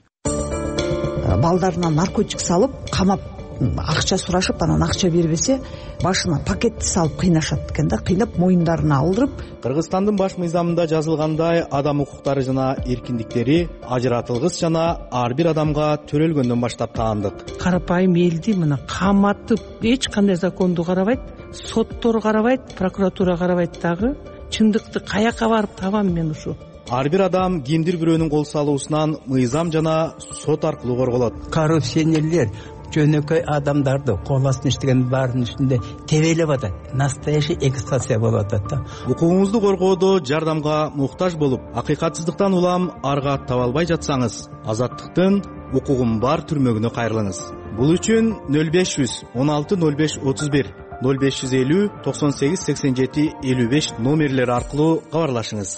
Балдарына наркотик салып, камап акча сурашып, анан акча бербесе, башына пакетти салып кыйнашат экен да, кыйнап моюндарына алдырып. Кыргызстандын баш мыйзамында жазылгандай, адам укуктары жана эркиндиктери ажыратылгыс жана ар бир адамга төрөлгөндөн баштап таандык. Карапайым элди мына каматып, эч кандай законду карабайт, соттор карабайт, прокуратура карабайт дагы. Чындыкты каяка барып табам мен ушу? Ар бир адам кимдир бирөөнүн кол салуусунан мыйзам жана сот аркылуу корголот. Коррупционерлер жөнөкөй адамдарды кол астына иштеген баарынын үстүндө тебелеп атат. Настоящий эксплуатация болуп атат да. Укугуңузду коргоодо жардамга муктаж болуп, акыйкатсыздыктан улам арга таба албай жатсаңыз, Азаттыктын укугум бар түрмөгүнө кайрылыңыз. Бул үчүн нөл беш жүз он алты нөл беш отуз бир, нөл беш жүз элүү токсон сегиз сексен жети элүү беш номерлери аркылуу кабарлашыңыз.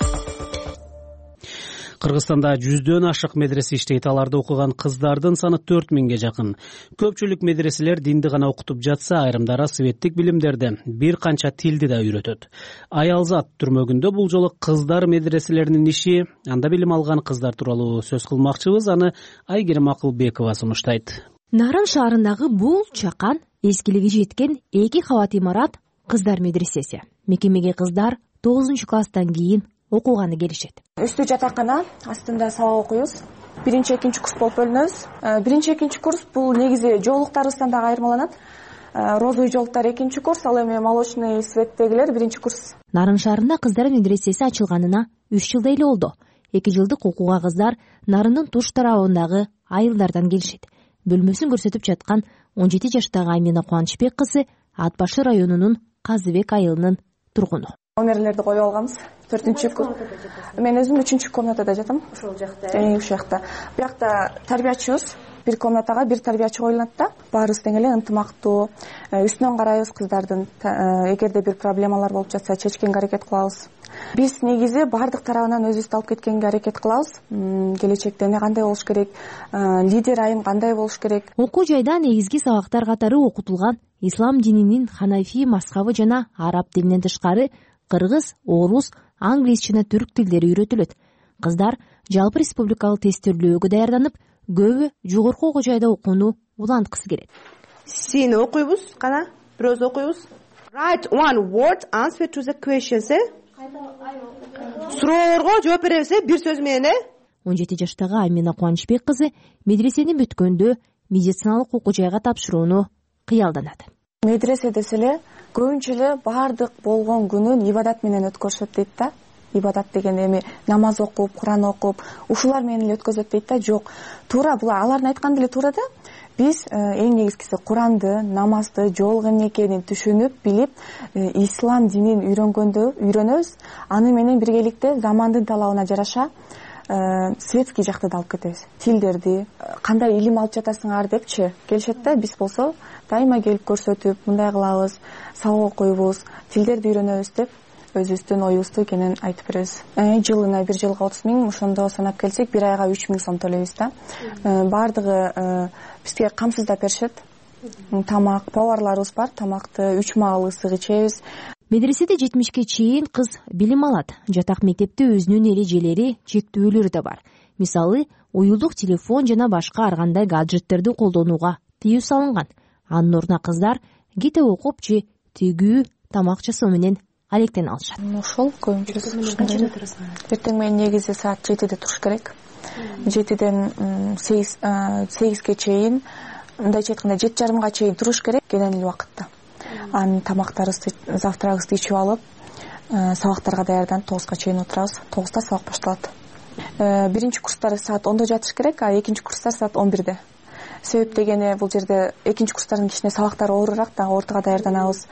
Кыргызстанда жүздөн ашык медресе иштейт. Аларда окуган кыздардын саны төрт миңге жакын. Көпчүлүк медреселер динди гана окутуп жатса, айрымдары светтик билимдерди, бир канча тилди да үйрөтөт. Аялзат түрмөгүндө бул жолу кыздар медреселеринин иши, анда билим алган кыздар тууралуу сөз кылмакчыбыз. Аны Айгерим Акылбекова сунуштайт. Нарын шаарындагы бул чакан эскилиги жеткен эки кабат имарат кыздар медресеси. Мекемеге кыздар тогузунчу класстан кийин окуганы келишет. Үстү жатакана астында сабак окуйбуз. Биринчи, экинчи курс болуп бөлүнөбүз. Биринчи, экинчи курс бул негизи жоолуктарыбыздан дагы айырмаланат. Розовый жоолуктар экинчи курс, ал эми молочный светтегилер биринчи курс. Нарын шаарында кыздар медресеси ачылганына үч жылдай эле болду. эки жылдык окууга кыздар Нарындын туш тарабындагы айылдардан келишет. Бөлмөсүн көрсөтүп жаткан он жети жаштагы Амина Кубанычбек кызы Ат башы районунун Казыбек айылынын тургуну. Номерлерди коюп алганбыз. төртүнчү мен өзүм үчүнчү комнатада жатам. Ошол жакта. Э, ушул жакта. Биякта тарбиячыбыз, бир комнатага бир тарбиячы коюлат да. Баарыбыз тең эле ынтымактуу, үстүнөн карайбыз кыздардын. Эгерде бир проблемалар болуп жатса, чечкенге аракет кылабыз. Биз негизи баардык тарабынан өзүбүздү алып кеткенге аракет кылабыз. Келечекте эмне кандай болуш керек, лидер айым кандай болуш керек. Окуу жайда негизги сабактар катары окутулган ислам дининин ханафи мазхабы жана араб тилинен тышкары кыргыз, орус, англис жана түрк тилдери үйрөтүлөт. Кыздар жалпы республикалык тестөөлөөгө даярданып, көбү жогорку окуу жайда окууну уланткысы келет. Сени окуйбуз, кана, бир өз окуйбуз. Write one word answer to the questions. Суроолорго жооп беребиз э, бир сөз менен э. он жети жаштагы Амина Кубанычбек кызы медресени бүткөндө медициналык окуу жайга тапшырууну кыялданат. Медреседе эле көбүнчө эле баардык болгон күнүн ибадат менен өткөрүшөт дейт да. Ибадат деген эми намаз окуп, Куран окуп, ушулар менен эле өткөзөт дейт да. Жок, туура бул алардын айтканы деле туура да. Биз эң негизгиси Куранды, намазды жолук эмне экенин түшүнүп, билип, ислам динин үйрөнгөндө үйрөнөбүз. Аны менен биргеликте замандын талабына жараша светский жакты да алып кетебиз. Тилдерди, кандай илим алып жатасыңар депчи келишет да. Биз болсо дайыма келип көрсөтүп, мындай кылабыз, сабак окуйбуз, тилдерди үйрөнөбүз деп өзүбүздүн оюбузду кенен айтып беребиз. Жылына бир жылга отуз миң, ошондо санап келсек бир айга үч миң сом төлөйбүз да. Бардыгы бизге камсыздап беришет. Тамак, поварларыбыз бар, тамакты үч маал ысык ичебиз. Медреседе жетимишке чейин кыз билим алат. Жатак мектепте өзүнүн эрежелери, чектөөлөрү да бар. Мисалы, уюлдук телефон жана башка ар кандай гаджеттерди колдонууга тыюу салынган. Анын ордуна кыздар кете окуп же тигүү, тамак жасоо менен алектен алышат. Ошол көбүнчөсү. Эртең менен негизи саат жетиде туруш керек. жетиден сегизге чейин, мындайча айтканда жети жарымга чейин туруш керек кенен эле убакытта. Анын тамактарыбызды, завтрагыбызды ичип алып, сабактарга даярданып тогузга чейин отурабыз. тогузда сабак башталат. Биринчи курстар саат ондо жатыш керек, а экинчи курстар саат он бирде. Себеп дегени бул жерде экинчи курстардын кичине сабактары оорураак да, ортого даярданабыз.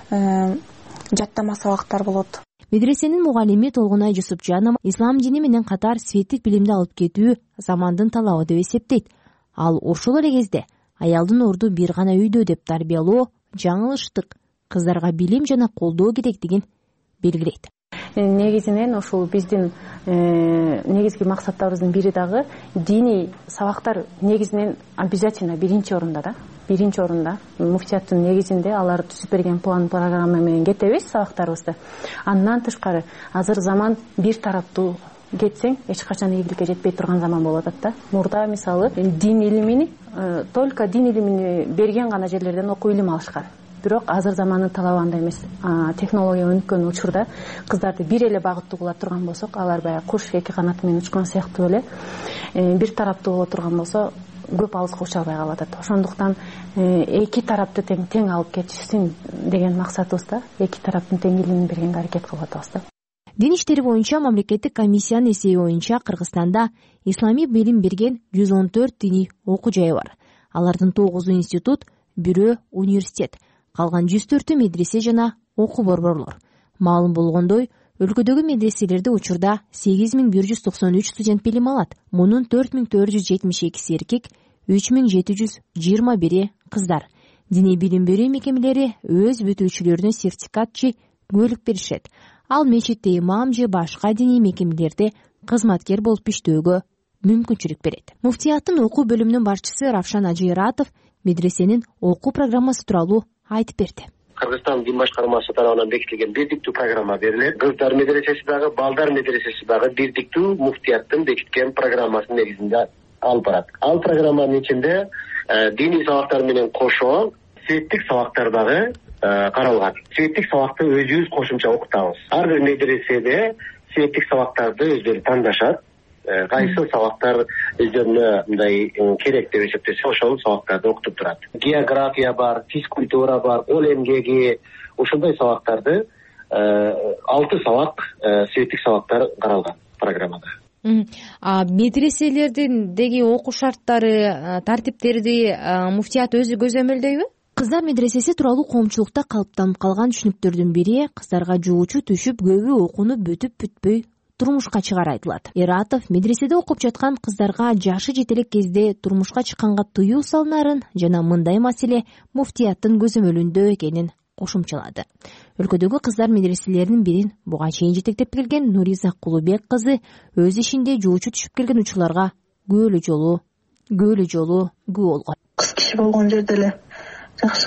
Жаттама сабактар болот. Медресенин мугалими Толгунай Жусупжанова ислам дини менен катар светтик билимди алып кетүү замандын талабы деп эсептейт. Ал ошол эле кезде аялдын орду бир гана үйдө деп тарбиялоо жаңылыштык, кыздарга билим жана колдоо керектигин белгилейт. Негизинен ушул биздин негизги максаттарыбыздын бири дагы диний сабактар негизинен обязательно биринчи орунда да. Биринчи орунда муфтияттын негизинде алар түзүп берген план программа менен кетебиз сабактарыбызды. Андан тышкары азыр заман бир тараптуу кетсең эч качан ийгиликке жетпей турган заман болуп атат да. Мурда мисалы дин илимини только дин илимини берген гана жерлерден окуу илим алышкан. Бирок азыр замандын талабы андай эмес. Технология өнүккөн учурда кыздарды бир эле багыттуу кыла турган болсок, алар баягы куш эки канаты менен учкан сыяктуу эле бир тараптуу боло турган болсо көп алыска уча албай калып атат. Ошондуктан эки тарапты тең тең алып кетишсин деген максатыбызда эки тараптын тең илимин бергенге аракет кылып атабыз да. Дин иштери боюнча мамлекеттик комиссиянын эсеби боюнча Кыргызстанда исламий билим берген жүз он төрт диний окуу жайы бар. Алардын тогузу институт, бирөө университет, калган жүз төртү медресе жана окуу борборлор. Маалым болгондой, өлкөдөгү медреселерде учурда сегиз миң бир жүз токсон үч студент билим алат. Мунун төрт миң төрт жүз жетимиш экиси эркек, үч миң жети жүз жыйырма бири кыздар. Диний билим берүү мекемелери өз бүтүүчүлөрүнө сертификат же көлүк беришет. Ал мечитте имам же башка диний мекемелерде кызматкер болуп иштөөгө мүмкүнчүлүк берет. Муфтияттын окуу бөлүмүнүн башчысы Равшан Ажыйратов медресенин окуу программасы тууралуу айтып берди. Кыргызстан дин башкармасы тарабынан бекитилген бирдиктүү программа берилет. Кыздар медресеси дагы, балдар медресеси дагы бирдиктүү муфтияттын бекиткен программасынын негизинде алып барат. Ал программанын ичинде диний сабактар менен кошо светтик сабактар дагы каралган. Светтик сабакты өзүбүз кошумча окутабыз. Ар бир медреседе светтик сабактарды өздөрү тандашат. Кайсы сабактар өздөрүнө мындай керек деп эсептесе, ошол сабактарды окутуп турат. География бар, физкультура бар, кол эмгеги, ошондой сабактарды алты сабак светтик сабактар каралган программада. А медреселердеги окуу шарттары, тартиптерди муфтият өзү көзөмөлдөйбү? Кыздар медресеси тууралуу коомчулукта калыптанып калган түшүнүктөрдүн бири кыздарга жуучу түшүп көбү окууну бүтүп бүтпөй турмушка чыгары айтылат. Иратов медреседе окуп жаткан кыздарга жашы жете элек кезде турмушка чыкканга тыюу салынарын жана мындай маселе муфтияттын көзөмөлүндө экенин кошумчалады. Өлкөдөгү кыздар медреселеринин бирин буга чейин жетектеп келген Нуриза Кулубек кызы өз ишинде жуучу түшүп келген учурларга көөлө жолу көөлө жолу күбө болгон. Кыз киши болгон жерде эле жакшы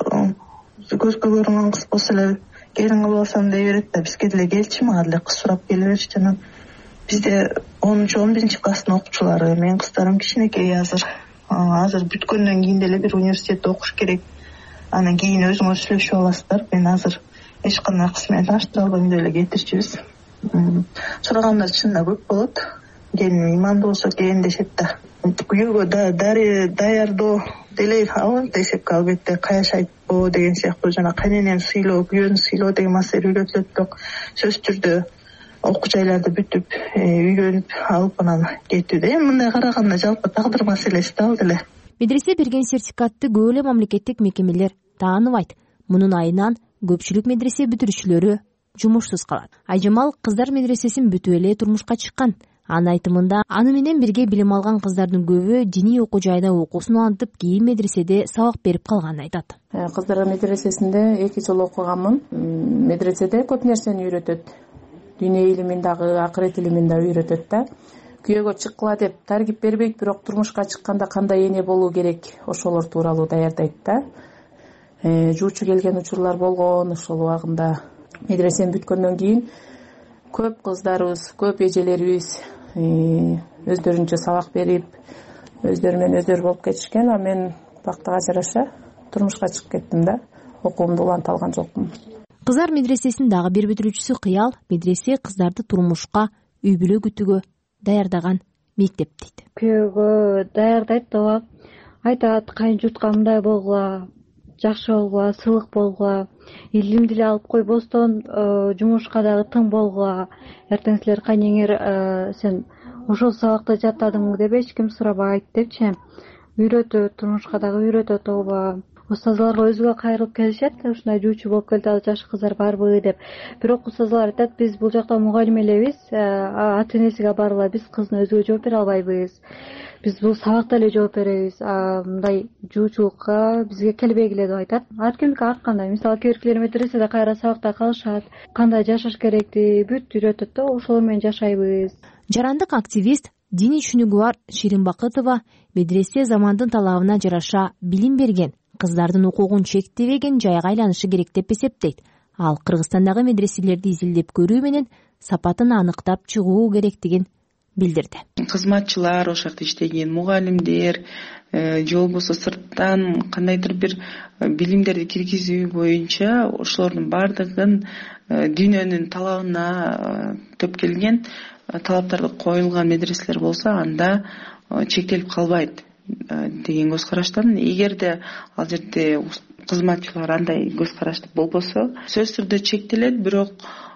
көзгө көрүнгөн кыз болсо эле келин кылып дей берет да, бизге деле келчи, мага деле кыз сурап келе берчи. Жана бизде онунчу он биринчи класстын окуучулары, менин кыздарым кичинекей азыр азыр бүткөндөн кийин деле бир университетте окуш керек. анан кийин өзүңөр сүйлөшүп аласыздар. Мен азыр эч кандай кызмет аштыра албайм деп эле кетирчүбүз. Сурагандар чынында көп болот. Келин имандуу болсо келин дешет да. Күйөөгө даярдоо делебиз десек, албетте каяш айтпоо деген сыяктуу жана кайненени сыйлоо, күйөөнү сыйлоо деген маселе үйрөтүлөт. Бирок сөзсүз түрдө окуу жайларды бүтүп, үйлөнүп алып анан кетүүдө. Эми мындай караганда жалпы тагдыр маселеси да ал деле. Медресе берген сертификатты көп эле мамлекеттик мекемелер тааныбайт. Мунун айынан көпчүлүк медресе бүтүрүүчүлөрү жумушсуз калат. Айжамал кыздар медресесин бүтүп эле турмушка чыккан. Анын айтымында, аны менен бирге билим алган кыздардын көбү диний окуу жайда окуусун улантып, кийин медреседе сабак берип калганын айтат. Кыздар медресесинде эки жыл окуганмын. Медреседе көп нерсени үйрөтөт. Дүйнө илимин дагы, акырет илимин дагы үйрөтөт да. Күйөөгө чыккыла деп таргип бербейт, бирок турмушка чыкканда кандай эне болуу керек, ошолор тууралуу даярдайт да. Жуучу келген учурлар болгон, ошол убагында медресени бүткөндөн кийин көп кыздарыбыз, көп эжелерибиз өздөрүнчө сабак берип, өздөрү менен өздөрү болуп кетишкен. А мен бактыга жараша турмушка чыгып кеттим да. Окуумду уланта алган жокмун. Кыздар медресесинин дагы бир бүтүрүүчүсү Кыял медресе кыздарды турмушка, үй бүлө күтүүгө даярдаган мектеп дейт. Күйөөгө даярдайт ооба. Айтат, кайын журтка мындай болгула, жакшы болгула, сылык болгула, илимди эле алып койбостон жумушка дагы тың болгула. Эртең силер кайнеңер сен ошол сабакта жаттадыңбы деп эч ким сурабайт депчи. Үйрөтөт, турмушка дагы үйрөтөт ооба. Устазаларга өзүгө кайрылып келишет, ушундай жуучу болуп келди жаш кыздар барбы деп. Бирок устазалар айтат, биз бул жакта мугалим элебиз, ата энесиге барыла, биз кыздын өзүгө жооп бере албайбыз. Биз бул сабакта эле жооп беребиз. Мындай жуучулукка бизге келбегиле деп айтат. Ар кимдики ар кандай. Мисалы кээ биркилер медреседе кайра сабакта калышат, кандай жашаш керекти бүт үйрөтөт да, ошолор менен жашайбыз. Жарандык активист, диний түшүнүгү бар Ширин Бакытова медресе замандын талабына жараша билим берген, кыздардын укугун чектебеген жайга айланышы керек деп эсептейт. Ал Кыргызстандагы медреселерди изилдеп көрүү менен сапатын аныктап чыгуу керектигин билдирди. Кызматчылар, ошол жакта иштеген мугалимдер же болбосо сырттан кандайдыр бир билимдерди киргизүү боюнча ошолордун баардыгын дүйнөнүн талабына төп келген талаптарды коюлган медреселер болсо, анда чектелип калбайт деген көз караштамын. Эгерде ал жерде кызматчылар андай көз карашты болбосо, сөзсүз түрдө чектелет, бирок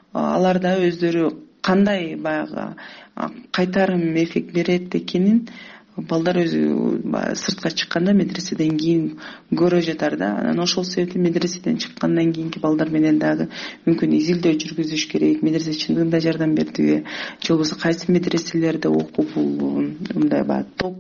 аларда өздөрү кандай баягы кайтарым эффект берет экенин балдар өзү сыртка чыкканда медреседен кийин көрө жатар да. Анан ошол себептен медреседен чыккандан кийинки балдар менен дагы мүмкүн изилдөө жүргүзүш керек. Медресе чындыгында жардам бердиби, же болбосо кайсы медреселерде окуу бул мындай баягы топ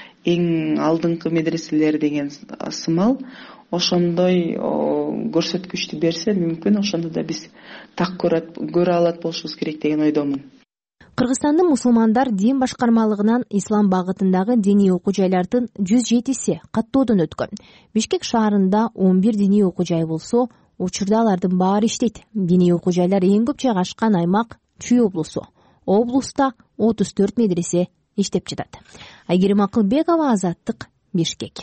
эң алдыңкы медреселер деген сымал ошондой көрсөткүчтү берсе, мүмкүн ошондо да биз так көрө алат болушубуз керек деген ойдомун. Кыргызстандын мусулмандар дин башкармалыгынан ислам багытындагы диний окуу жайлардын жүз жетиси каттоодон өткөн. Бишкек шаарында он бир диний окуу жай болсо, учурда алардын баары иштейт. Диний окуу жайлар эң көп жайгашкан аймак Чүй облусу. Облуста отуз төрт медресе иштеп жатат. Айгерим Акылбекова, Азаттык, Бишкек.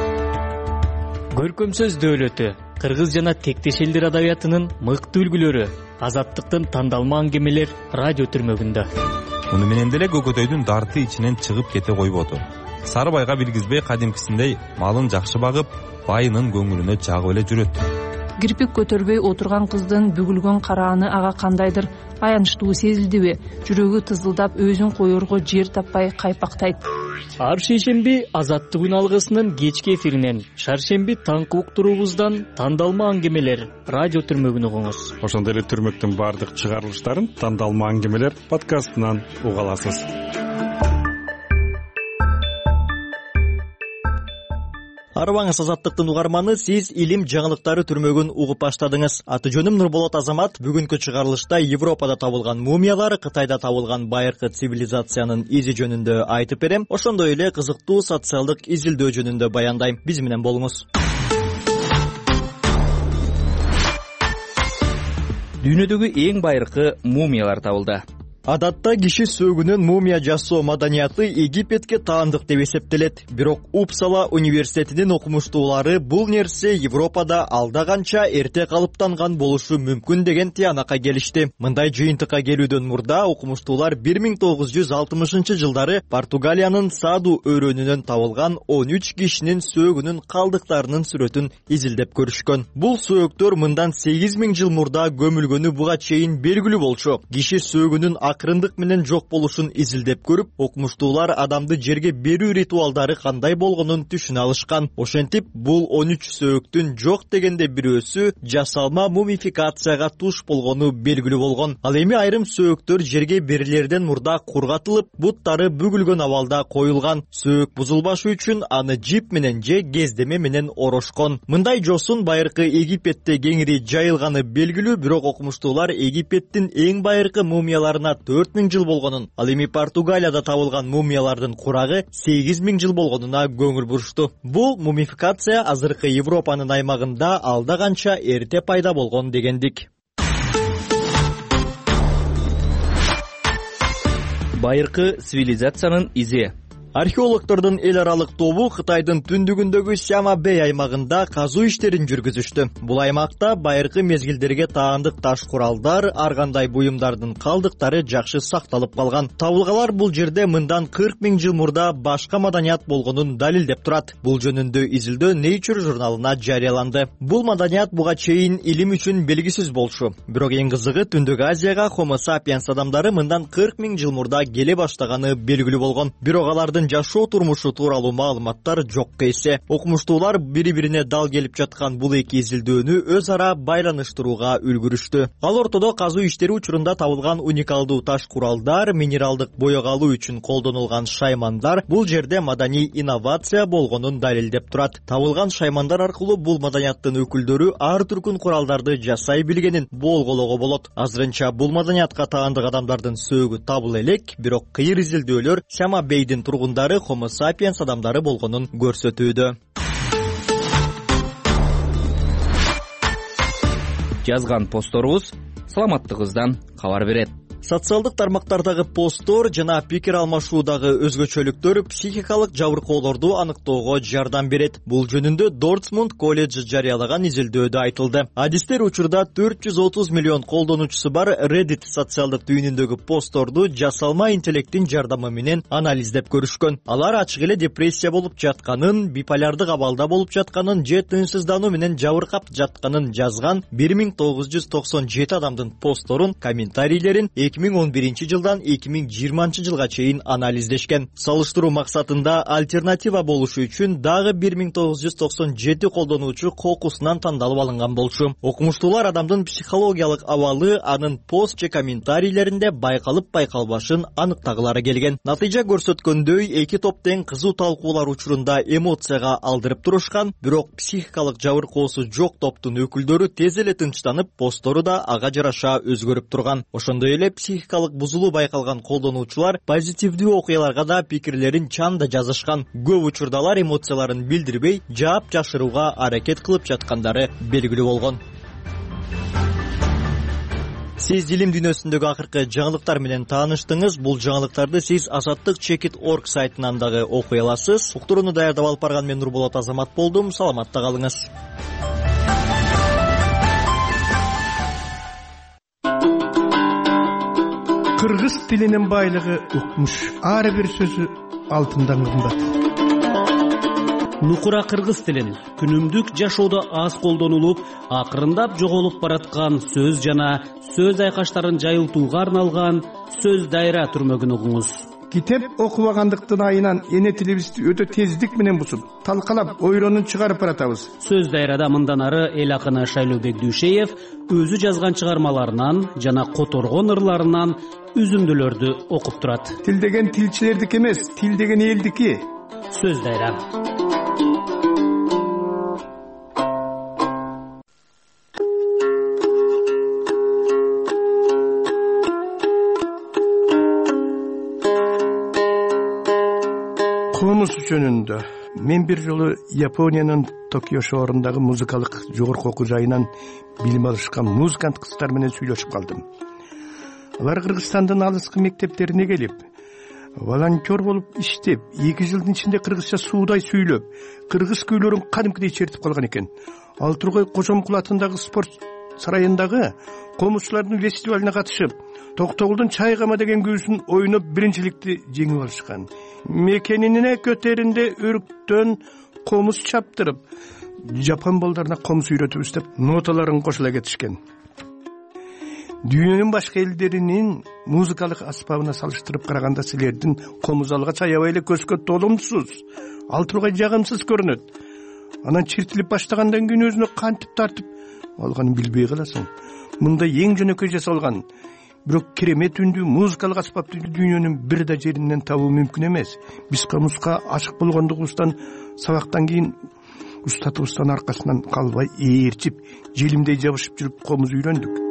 Көркөм сөз дөөлөтү, кыргыз жана тектеш элдер адабиятынын мыкты үлгүлөрү, Азаттыктын тандалма аңгемелер радио түрмөгүндө. Муну менен деле көкөтөйдүн дарты ичинен чыгып кете койбоду. Сары байга билгизбей кадимкисиндей малын жакшы багып, байынын көңүлүнө жагып эле жүрөт. Кирпик көтөрбөй отурган кыздын бүгүлгөн карааны ага кандайдыр аянычтуу сезилдиби? Жүрөгү тызылдап, өзүн коерго жер таппай кайпактайт. Ар шейшемби Азаттык үн алгысынын кечки эфиринен, шаршемби таңкы уктуруубуздан тандалма аңгемелер радио түрмөгүн угуңуз. Ошондой эле түрмөктүн баардык чыгарылыштарын тандалма аңгемелер подкастынан уга аласыз. Арыбаңыз, Азаттыктын угарманы, сиз илим жаңылыктары түрмөгүн угуп баштадыңыз. Аты жөнүм Нурболот Азамат. Бүгүнкү чыгарылышта Европада табылган мумиялар, Кытайда табылган байыркы цивилизациянын изи жөнүндө айтып берем. Ошондой эле кызыктуу социалдык изилдөө жөнүндө баяндайм. Биз менен болуңуз. Дүйнөдөгү эң байыркы мумиялар табылды. Адатта киши сөөгүнөн мумия жасоо маданияты Египетке таандык деп эсептелет. Бирок Упсала университетинин окумуштуулары бул нерсе Европада алда канча эрте калыптанган болушу мүмкүн деген тыянакка келишти. Мындай жыйынтыкка келүүдөн мурда окумуштуулар бир миң тогуз жүз алтымышынчы жылдары Португалиянын Саду өрөөнүнөн табылган он үч кишинин сөөгүнүн калдыктарынын сүрөтүн изилдеп көрүшкөн. Бул сөөктөр мындан сегиз миң жыл мурда көмүлгөнү буга чейин белгилүү болчу. Киши сөөгүнүн акырындык менен жок болушун изилдеп көрүп, окумуштуулар адамды жерге берүү ритуалдары кандай болгонун түшүнө алышкан. Ошентип, бул он үч сөөктүн жок дегенде бирөөсү жасалма мумификацияга туш болгону белгилүү болгон. Ал эми айрым сөөктөр жерге берилерден мурда кургатылып, буттары бүгүлгөн абалда коюлган. Сөөк бузулбашы үчүн аны жип менен же кездеме менен орошкон. Мындай жосун байыркы Египетте кеңири жайылганы белгилүү, бирок окумуштуулар Египеттин эң байыркы мумияларына төрт миң жыл болгонун, ал эми Португалияда табылган мумиялардын курагы сегиз миң жыл болгонуна көңүл бурушту. Бул мумификация азыркы Европанын аймагында алда канча эрте пайда болгон дегендик. Байыркы цивилизациянын изи. Археологтордун эл аралык тобу Кытайдын түндүгүндөгү Сяма-Бэй аймагында казуу иштерин жүргүзүштү. Бул аймакта байыркы мезгилдерге таандык таш куралдар, ар кандай буюмдардын калдыктары жакшы сакталып калган. Табылгалар бул жерде мындан кырк миң жыл мурда башка маданият болгонун далилдеп турат. Бул жөнүндө изилдөө Nature журналына жарыяланды. Бул маданият буга чейин илим үчүн белгисиз болчу. Бирок эң кызыгы Түндүк Азияга Homo sapiens адамдары мындан кырк миң жыл мурда келе баштаганы белгилүү болгон. Бирок алардын жашоо турмушу тууралуу маалыматтар жокко эсе. Окумуштуулар бири-бирине дал келип жаткан бул эки изилдөөнү өз ара байланыштырууга үлгүрүштү. Ал ортодо казуу иштери учурунда табылган уникалдуу таш куралдар, минералдык боёгалуу үчүн колдонулган шаймандар бул жерде маданий инновация болгонун далилдеп турат. Табылган шаймандар аркылуу бул маданияттын өкүлдөрү ар түркүн куралдарды жасай билгенин болгоого болот. Азырынча бул маданиятка таандык адамдардын сөөгү табыла элек, бирок кыйыр изилдөөлөр Сяма-Бэйдин тургундары Homo sapiens адамдары болгонун көрсөтүүдө. Жазган постторубуз саламаттыгыңыздан кабар берет. Социалдык тармактардагы посттор жана пикир алмашуудагы өзгөчөлүктөр психикалык жабыркоолорду аныктоого жардам берет. Бул жөнүндө Дортмунд колледжи жарыялаган изилдөөдө айтылды. Адистер учурда төрт жүз отуз миллион колдонуучусу бар Reddit социалдык түйүнүндөгү постторду жасалма интеллекттин жардамы менен анализдеп көрүшкөн. Алар ачык эле депрессия болуп жатканын, биполярдык абалда болуп жатканын же тынчсыздануу менен жабыркап жатканын жазган бир миң тогуз жүз токсон жети адамдын постторун, комментарийлерин эки миң он биринчи жылдан эки миң жыйырманчы жылга чейин анализдешкен. Салыштыруу максатында альтернатива болушу үчүн дагы бир миң тогуз жүз токсон жети колдонуучу кокусунан тандалып алынган болчу. Окумуштуулар адамдын психологиялык абалы анын пост же комментарийлеринде байкалып байкалбашын аныктагылары келген. Натыйжа көрсөткөндөй, эки топ тең кызуу талкуулар учурунда эмоцияга алдырып турушкан, бирок психикалык жабыркоосу жок топтун өкүлдөрү тез эле тынчтанып, посттору да ага жараша өзгөрүп турган. Ошондой эле психикалык бузулуу байкалган колдонуучулар позитивдүү окуяларга да пикирлерин чанда жазышкан. Көп учурда алар эмоцияларын билдирбей, жаап жашырууга аракет кылып жаткандары белгилүү болгон. Сиз илим дүйнөсүндөгү акыркы жаңылыктар менен тааныштыңыз. Бул жаңылыктарды сиз азаттык чекит точка орг сайтынан дагы окуй аласыз. Уктурууну даярдап алып барган мен Нурболот Азамат болдум. Саламатта калыңыз. Кыргыз тилинин байлыгы укмуш. Ар бир сөзү алтындан кымбат. Нукура кыргыз тилин күнүмдүк жашоодо аз колдонулуп, акырындап жоголуп бараткан сөз жана сөз айкаштарын жайылтууга арналган сөз дайра түрмөгүн угуңуз. Китеп окубагандыктын айынан эне тилибизди өтө тездик менен бусуп, талкалап, ойлонуп чыгарып баратабыз. Сөз дайрада мындан ары эл акыны Шайлообек Дүйшеев өзү жазган чыгармаларынан жана которгон ырларынан үзүндүлөрдү окуп турат. Тил деген тилчилердики эмес, тил деген элдики. Сөз дайра. Комус жөнүндө мен бир жолу Япониянын Токио шаарындагы музыкалык жогорку окуу жайынан билим алышкан музыкант кыздар менен сүйлөшүп калдым. Алар Кыргызстандын алыскы мектептерине келип, волонтер болуп иштеп, эки жылдын ичинде кыргызча суудай сүйлөп, кыргыз күйлөрүн кадимкидей чертип калган экен. Ал Тургай Кожомкул атындагы спорт сарайындагы комузчулардын фестивалине катышып, Токтогулдун Чайгама деген күүсүн ойноп биринчиликти жеңип алышкан. Мекенине көтөрүндө өрүктөн комуз чаптырып, жапон балдарына комуз үйрөтүбүз деп ноталарын кошула кетишкен. Дүйнөнүн башка элдеринин музыкалык аспабына салыштырып караганда силердин комуз алгач аябай эле көзгө толумсуз, ал тургай жагымсыз көрүнөт. Анан чиртилип баштагандан кийин өзүнө кантип тартып алганын билбей каласың. Мында эң жөнөкөй жасалган, бирок керемет үндүү музыкалык аспапты дүйнөнүн бир да жеринен табуу мүмкүн эмес. Биз комузга ашык болгондугубуздан сабактан кийин устатыбыздан аркасынан калбай ээрчип, желимдей жабышып жүрүп комуз үйрөндүк.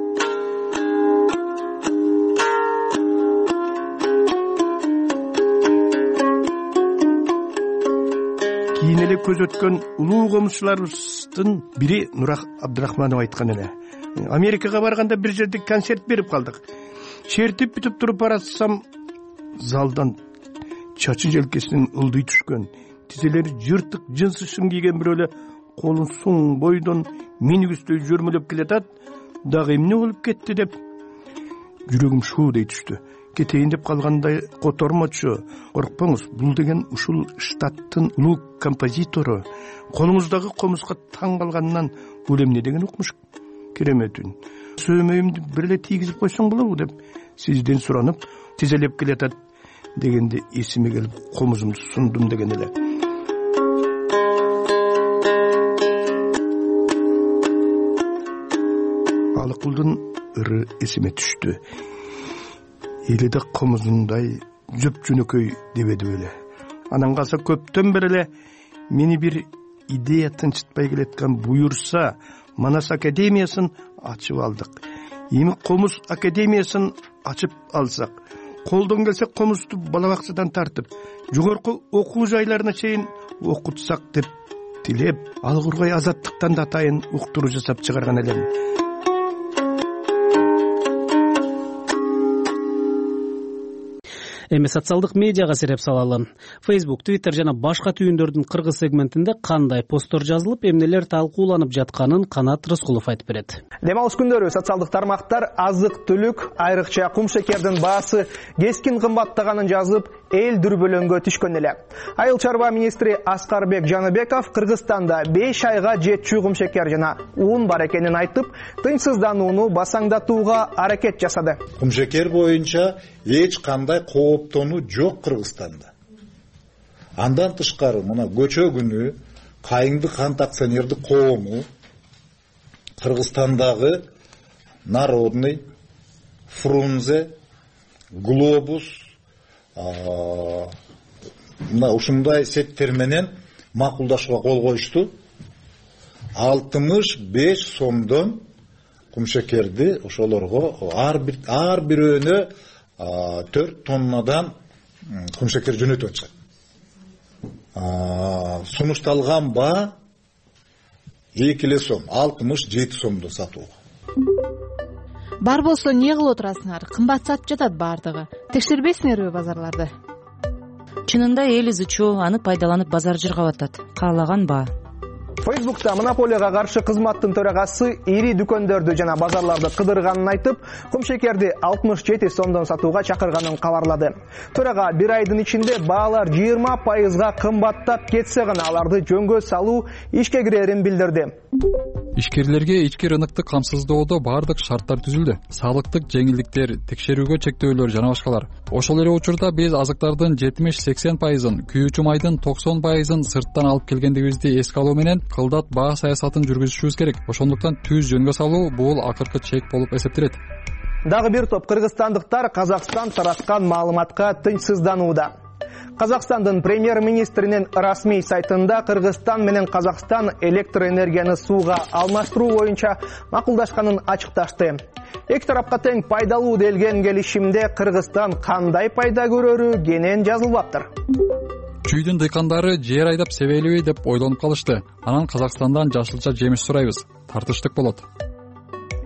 Кийин эле көз өткөн улуу комузчуларыбыздын бири Нурак Абдрахманов айткан эле. Америкага барганда бир жерде концерт берип калдык. Чертип бүтүп туруп баратсам, залдан чачы желкесинен ылдый түшкөн, тизелери жыртык жынсы шым кийген бирөө эле колун суң бойдон минигүстөй жөрмөлөп келатат. Дагы эмне болуп кетти деп жүрөгүм шуудей түштү. Кетейин деп калгандай котормочу. Коркпоңуз, бул деген ушул штаттын улуу композитору. Колуңуздагы комузга таң калганынан бул эмне деген укмуш керемет үн. Сөймөйүмдү бир эле тийгизип койсоң болобу деп сизден суранып, тизелеп келатат дегенде эсиме келип комузумду сундум деген эле. Алыкулдун ыры эсиме түштү. Эледе комузундай жөп жөнөкөй дебеди беле. Анан калса көптөн бери эле мени бир идея тынчытпай келеткан буюрса, Манас академиясын ачып алдык. Эми комуз академиясын ачып алсак, колдон келсе комузду бала бакчадан тартып, жогорку окуу жайларына чейин окутсак деп тилеп, ал кургай азаттыктан да атайын уктуруу жасап чыгарган элем. Эми социалдык медиага сереп салалы. Facebook, Twitter жана башка түйүндөрдүн кыргыз сегментинде кандай посттор жазылып, эмнелер талкууланып жатканын Канат Рыскулов айтып берет. Дем алыш күндөрү социалдык тармактар азык-түлүк, айрыкча кум шекердин баасы кескин кымбаттаганын жазып, эл дүрбөлөңгө түшкөн эле. Айыл чарба министри Аскарбек Жаныбеков Кыргызстанда беш айга жетчү кум шекер жана ун бар экенин айтып, тынчсызданууну басаңдатууга аракет жасады. Кум шекер боюнча эч кандай кооптонуу жок Кыргызстанда. Андан тышкары мына көчө күнү Кайыңдык кант акционердик коому Кыргызстандагы Народный, Фрунзе, Глобус мына ушундай сеттер менен макулдашууга кол коюшту. алтымыш беш сомдон кумшекерди ошолорго ар бир ар бирөөнө төрт тоннадан кумшекер жөнөтүп атышат. Сунушталган баа эки эле сом, алтымыш жети сомдо сатууга. Бар болсо эмне кылып отурасыңар? Кымбат сатып жатат баардыгы. Текшербейсиңерби базарларды? Чынында эл изучу, аны пайдаланып базар жыргап атат. Каалаган баа. Facebook'ta монополияга каршы кызматтын төрагасы ири дүкөндөрдү жана базарларды кыдырганын айтып, кумшекерди алтымыш жети сомдон сатууга чакырганын кабарлады. Төрага бир айдын ичинде баалар жыйырма пайызга кымбаттап кетсе гана аларды жөнгө салуу ишке кирерин билдирди. Ишкерлерге ички рынокту камсыздоодо баардык шарттар түзүлдү. Салыктык жеңилдиктер, текшерүүгө чектөөлөр жана башкалар. Ошол эле учурда биз азыктардын жетимиш сексен пайызын, күйүүчү майдын токсон пайызын сырттан алып келгендигибизди эске алуу менен кылдат баа саясатын жүргүзүшүбүз керек. Ошондуктан түз жөнгө салуу бул акыркы чек болуп эсептелет. Дагы бир топ кыргызстандыктар Казакстан тараткан маалыматка тынчсызданууда. Казакстандын премьер-министринин расмий сайтында Кыргызстан менен Казакстан электр энергияны сууга алмаштыруу боюнча макулдашканын ачыкташты. Эки тарапка тең пайдалуу делген келишимде Кыргызстан кандай пайда көрөрү кенен жазылбаптыр. Чүйдүн дыйкандары жер айдап себелеби деп ойлонуп калышты. Анан Казакстандан жашылча жемиш сурайбыз. Тартыштык болот.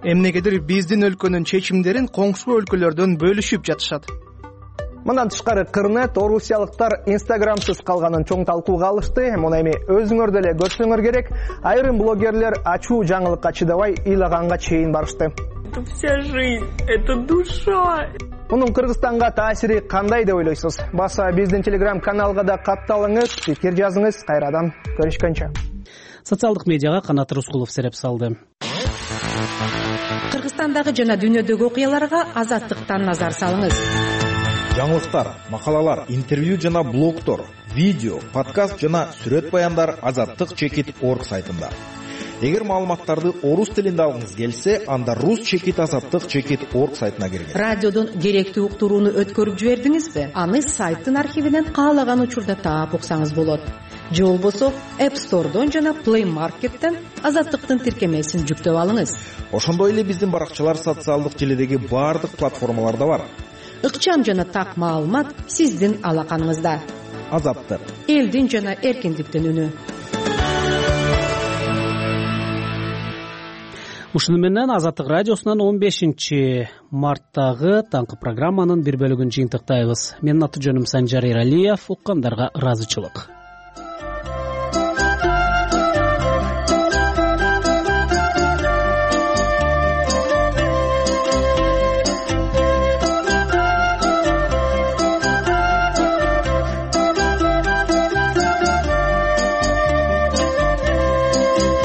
эмнегедир биздин өлкөнүн чечимдерин коңшу өлкөлөрдөн бөлүшүп жатышат. Мындан тышкары Кырнет орусиялыктар инстаграмсыз калганын чоң талкууга алышты. Муну эми өзүңөр деле көрсөңөр керек. Айрым блогерлер ачуу жаңылыкка чыдабай ыйлаганга чейин барышты. Это вся жизнь, это душа. Мунун Кыргызстанга таасири кандай деп ойлойсуз? Баса биздин телеграм-каналга да катталыңыз, пикир жазыңыз. Кайрадан көрүшкөнчө. Социалдык медиага Канат Рускулов сереп салды. Кыргызстандагы жана дүйнөдөгү окуяларга Азаттыктан назар салыңыз. Жаңылыктар, макалалар, интервью жана блогтор, видео, подкаст жана сүрөт баяндар азаттык чекит точка орг сайтында. Эгер маалыматтарды орус тилинде алгыңыз келсе, анда рус чекит азаттык чекит точка орг сайтына киргиз. Радиодон керектүү уктурууну өткөрүп жибердиңизби? Аны сайттын архивинен каалаган учурда таап уксаңыз болот. Же болбосо App Store'дон жана Play Market'тен азаттыктын тиркемесин жүктөп алыңыз. Ошондой эле биздин баракчалар социалдык желидеги баардык платформаларда бар. Ыкчам жана так маалымат сиздин алаканыңызда. Азаттык. Элдин жана эркиндиктин үнү. Ушуну менен Азаттык радиосунан он бешинчи марттагы таңкы программанын бир бөлүгүн жыйынтыктайбыз. Менин аты жөнүм Санжар Эралиев, уккандарга ыраазычылык.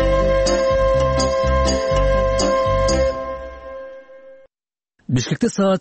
Бишкекте саат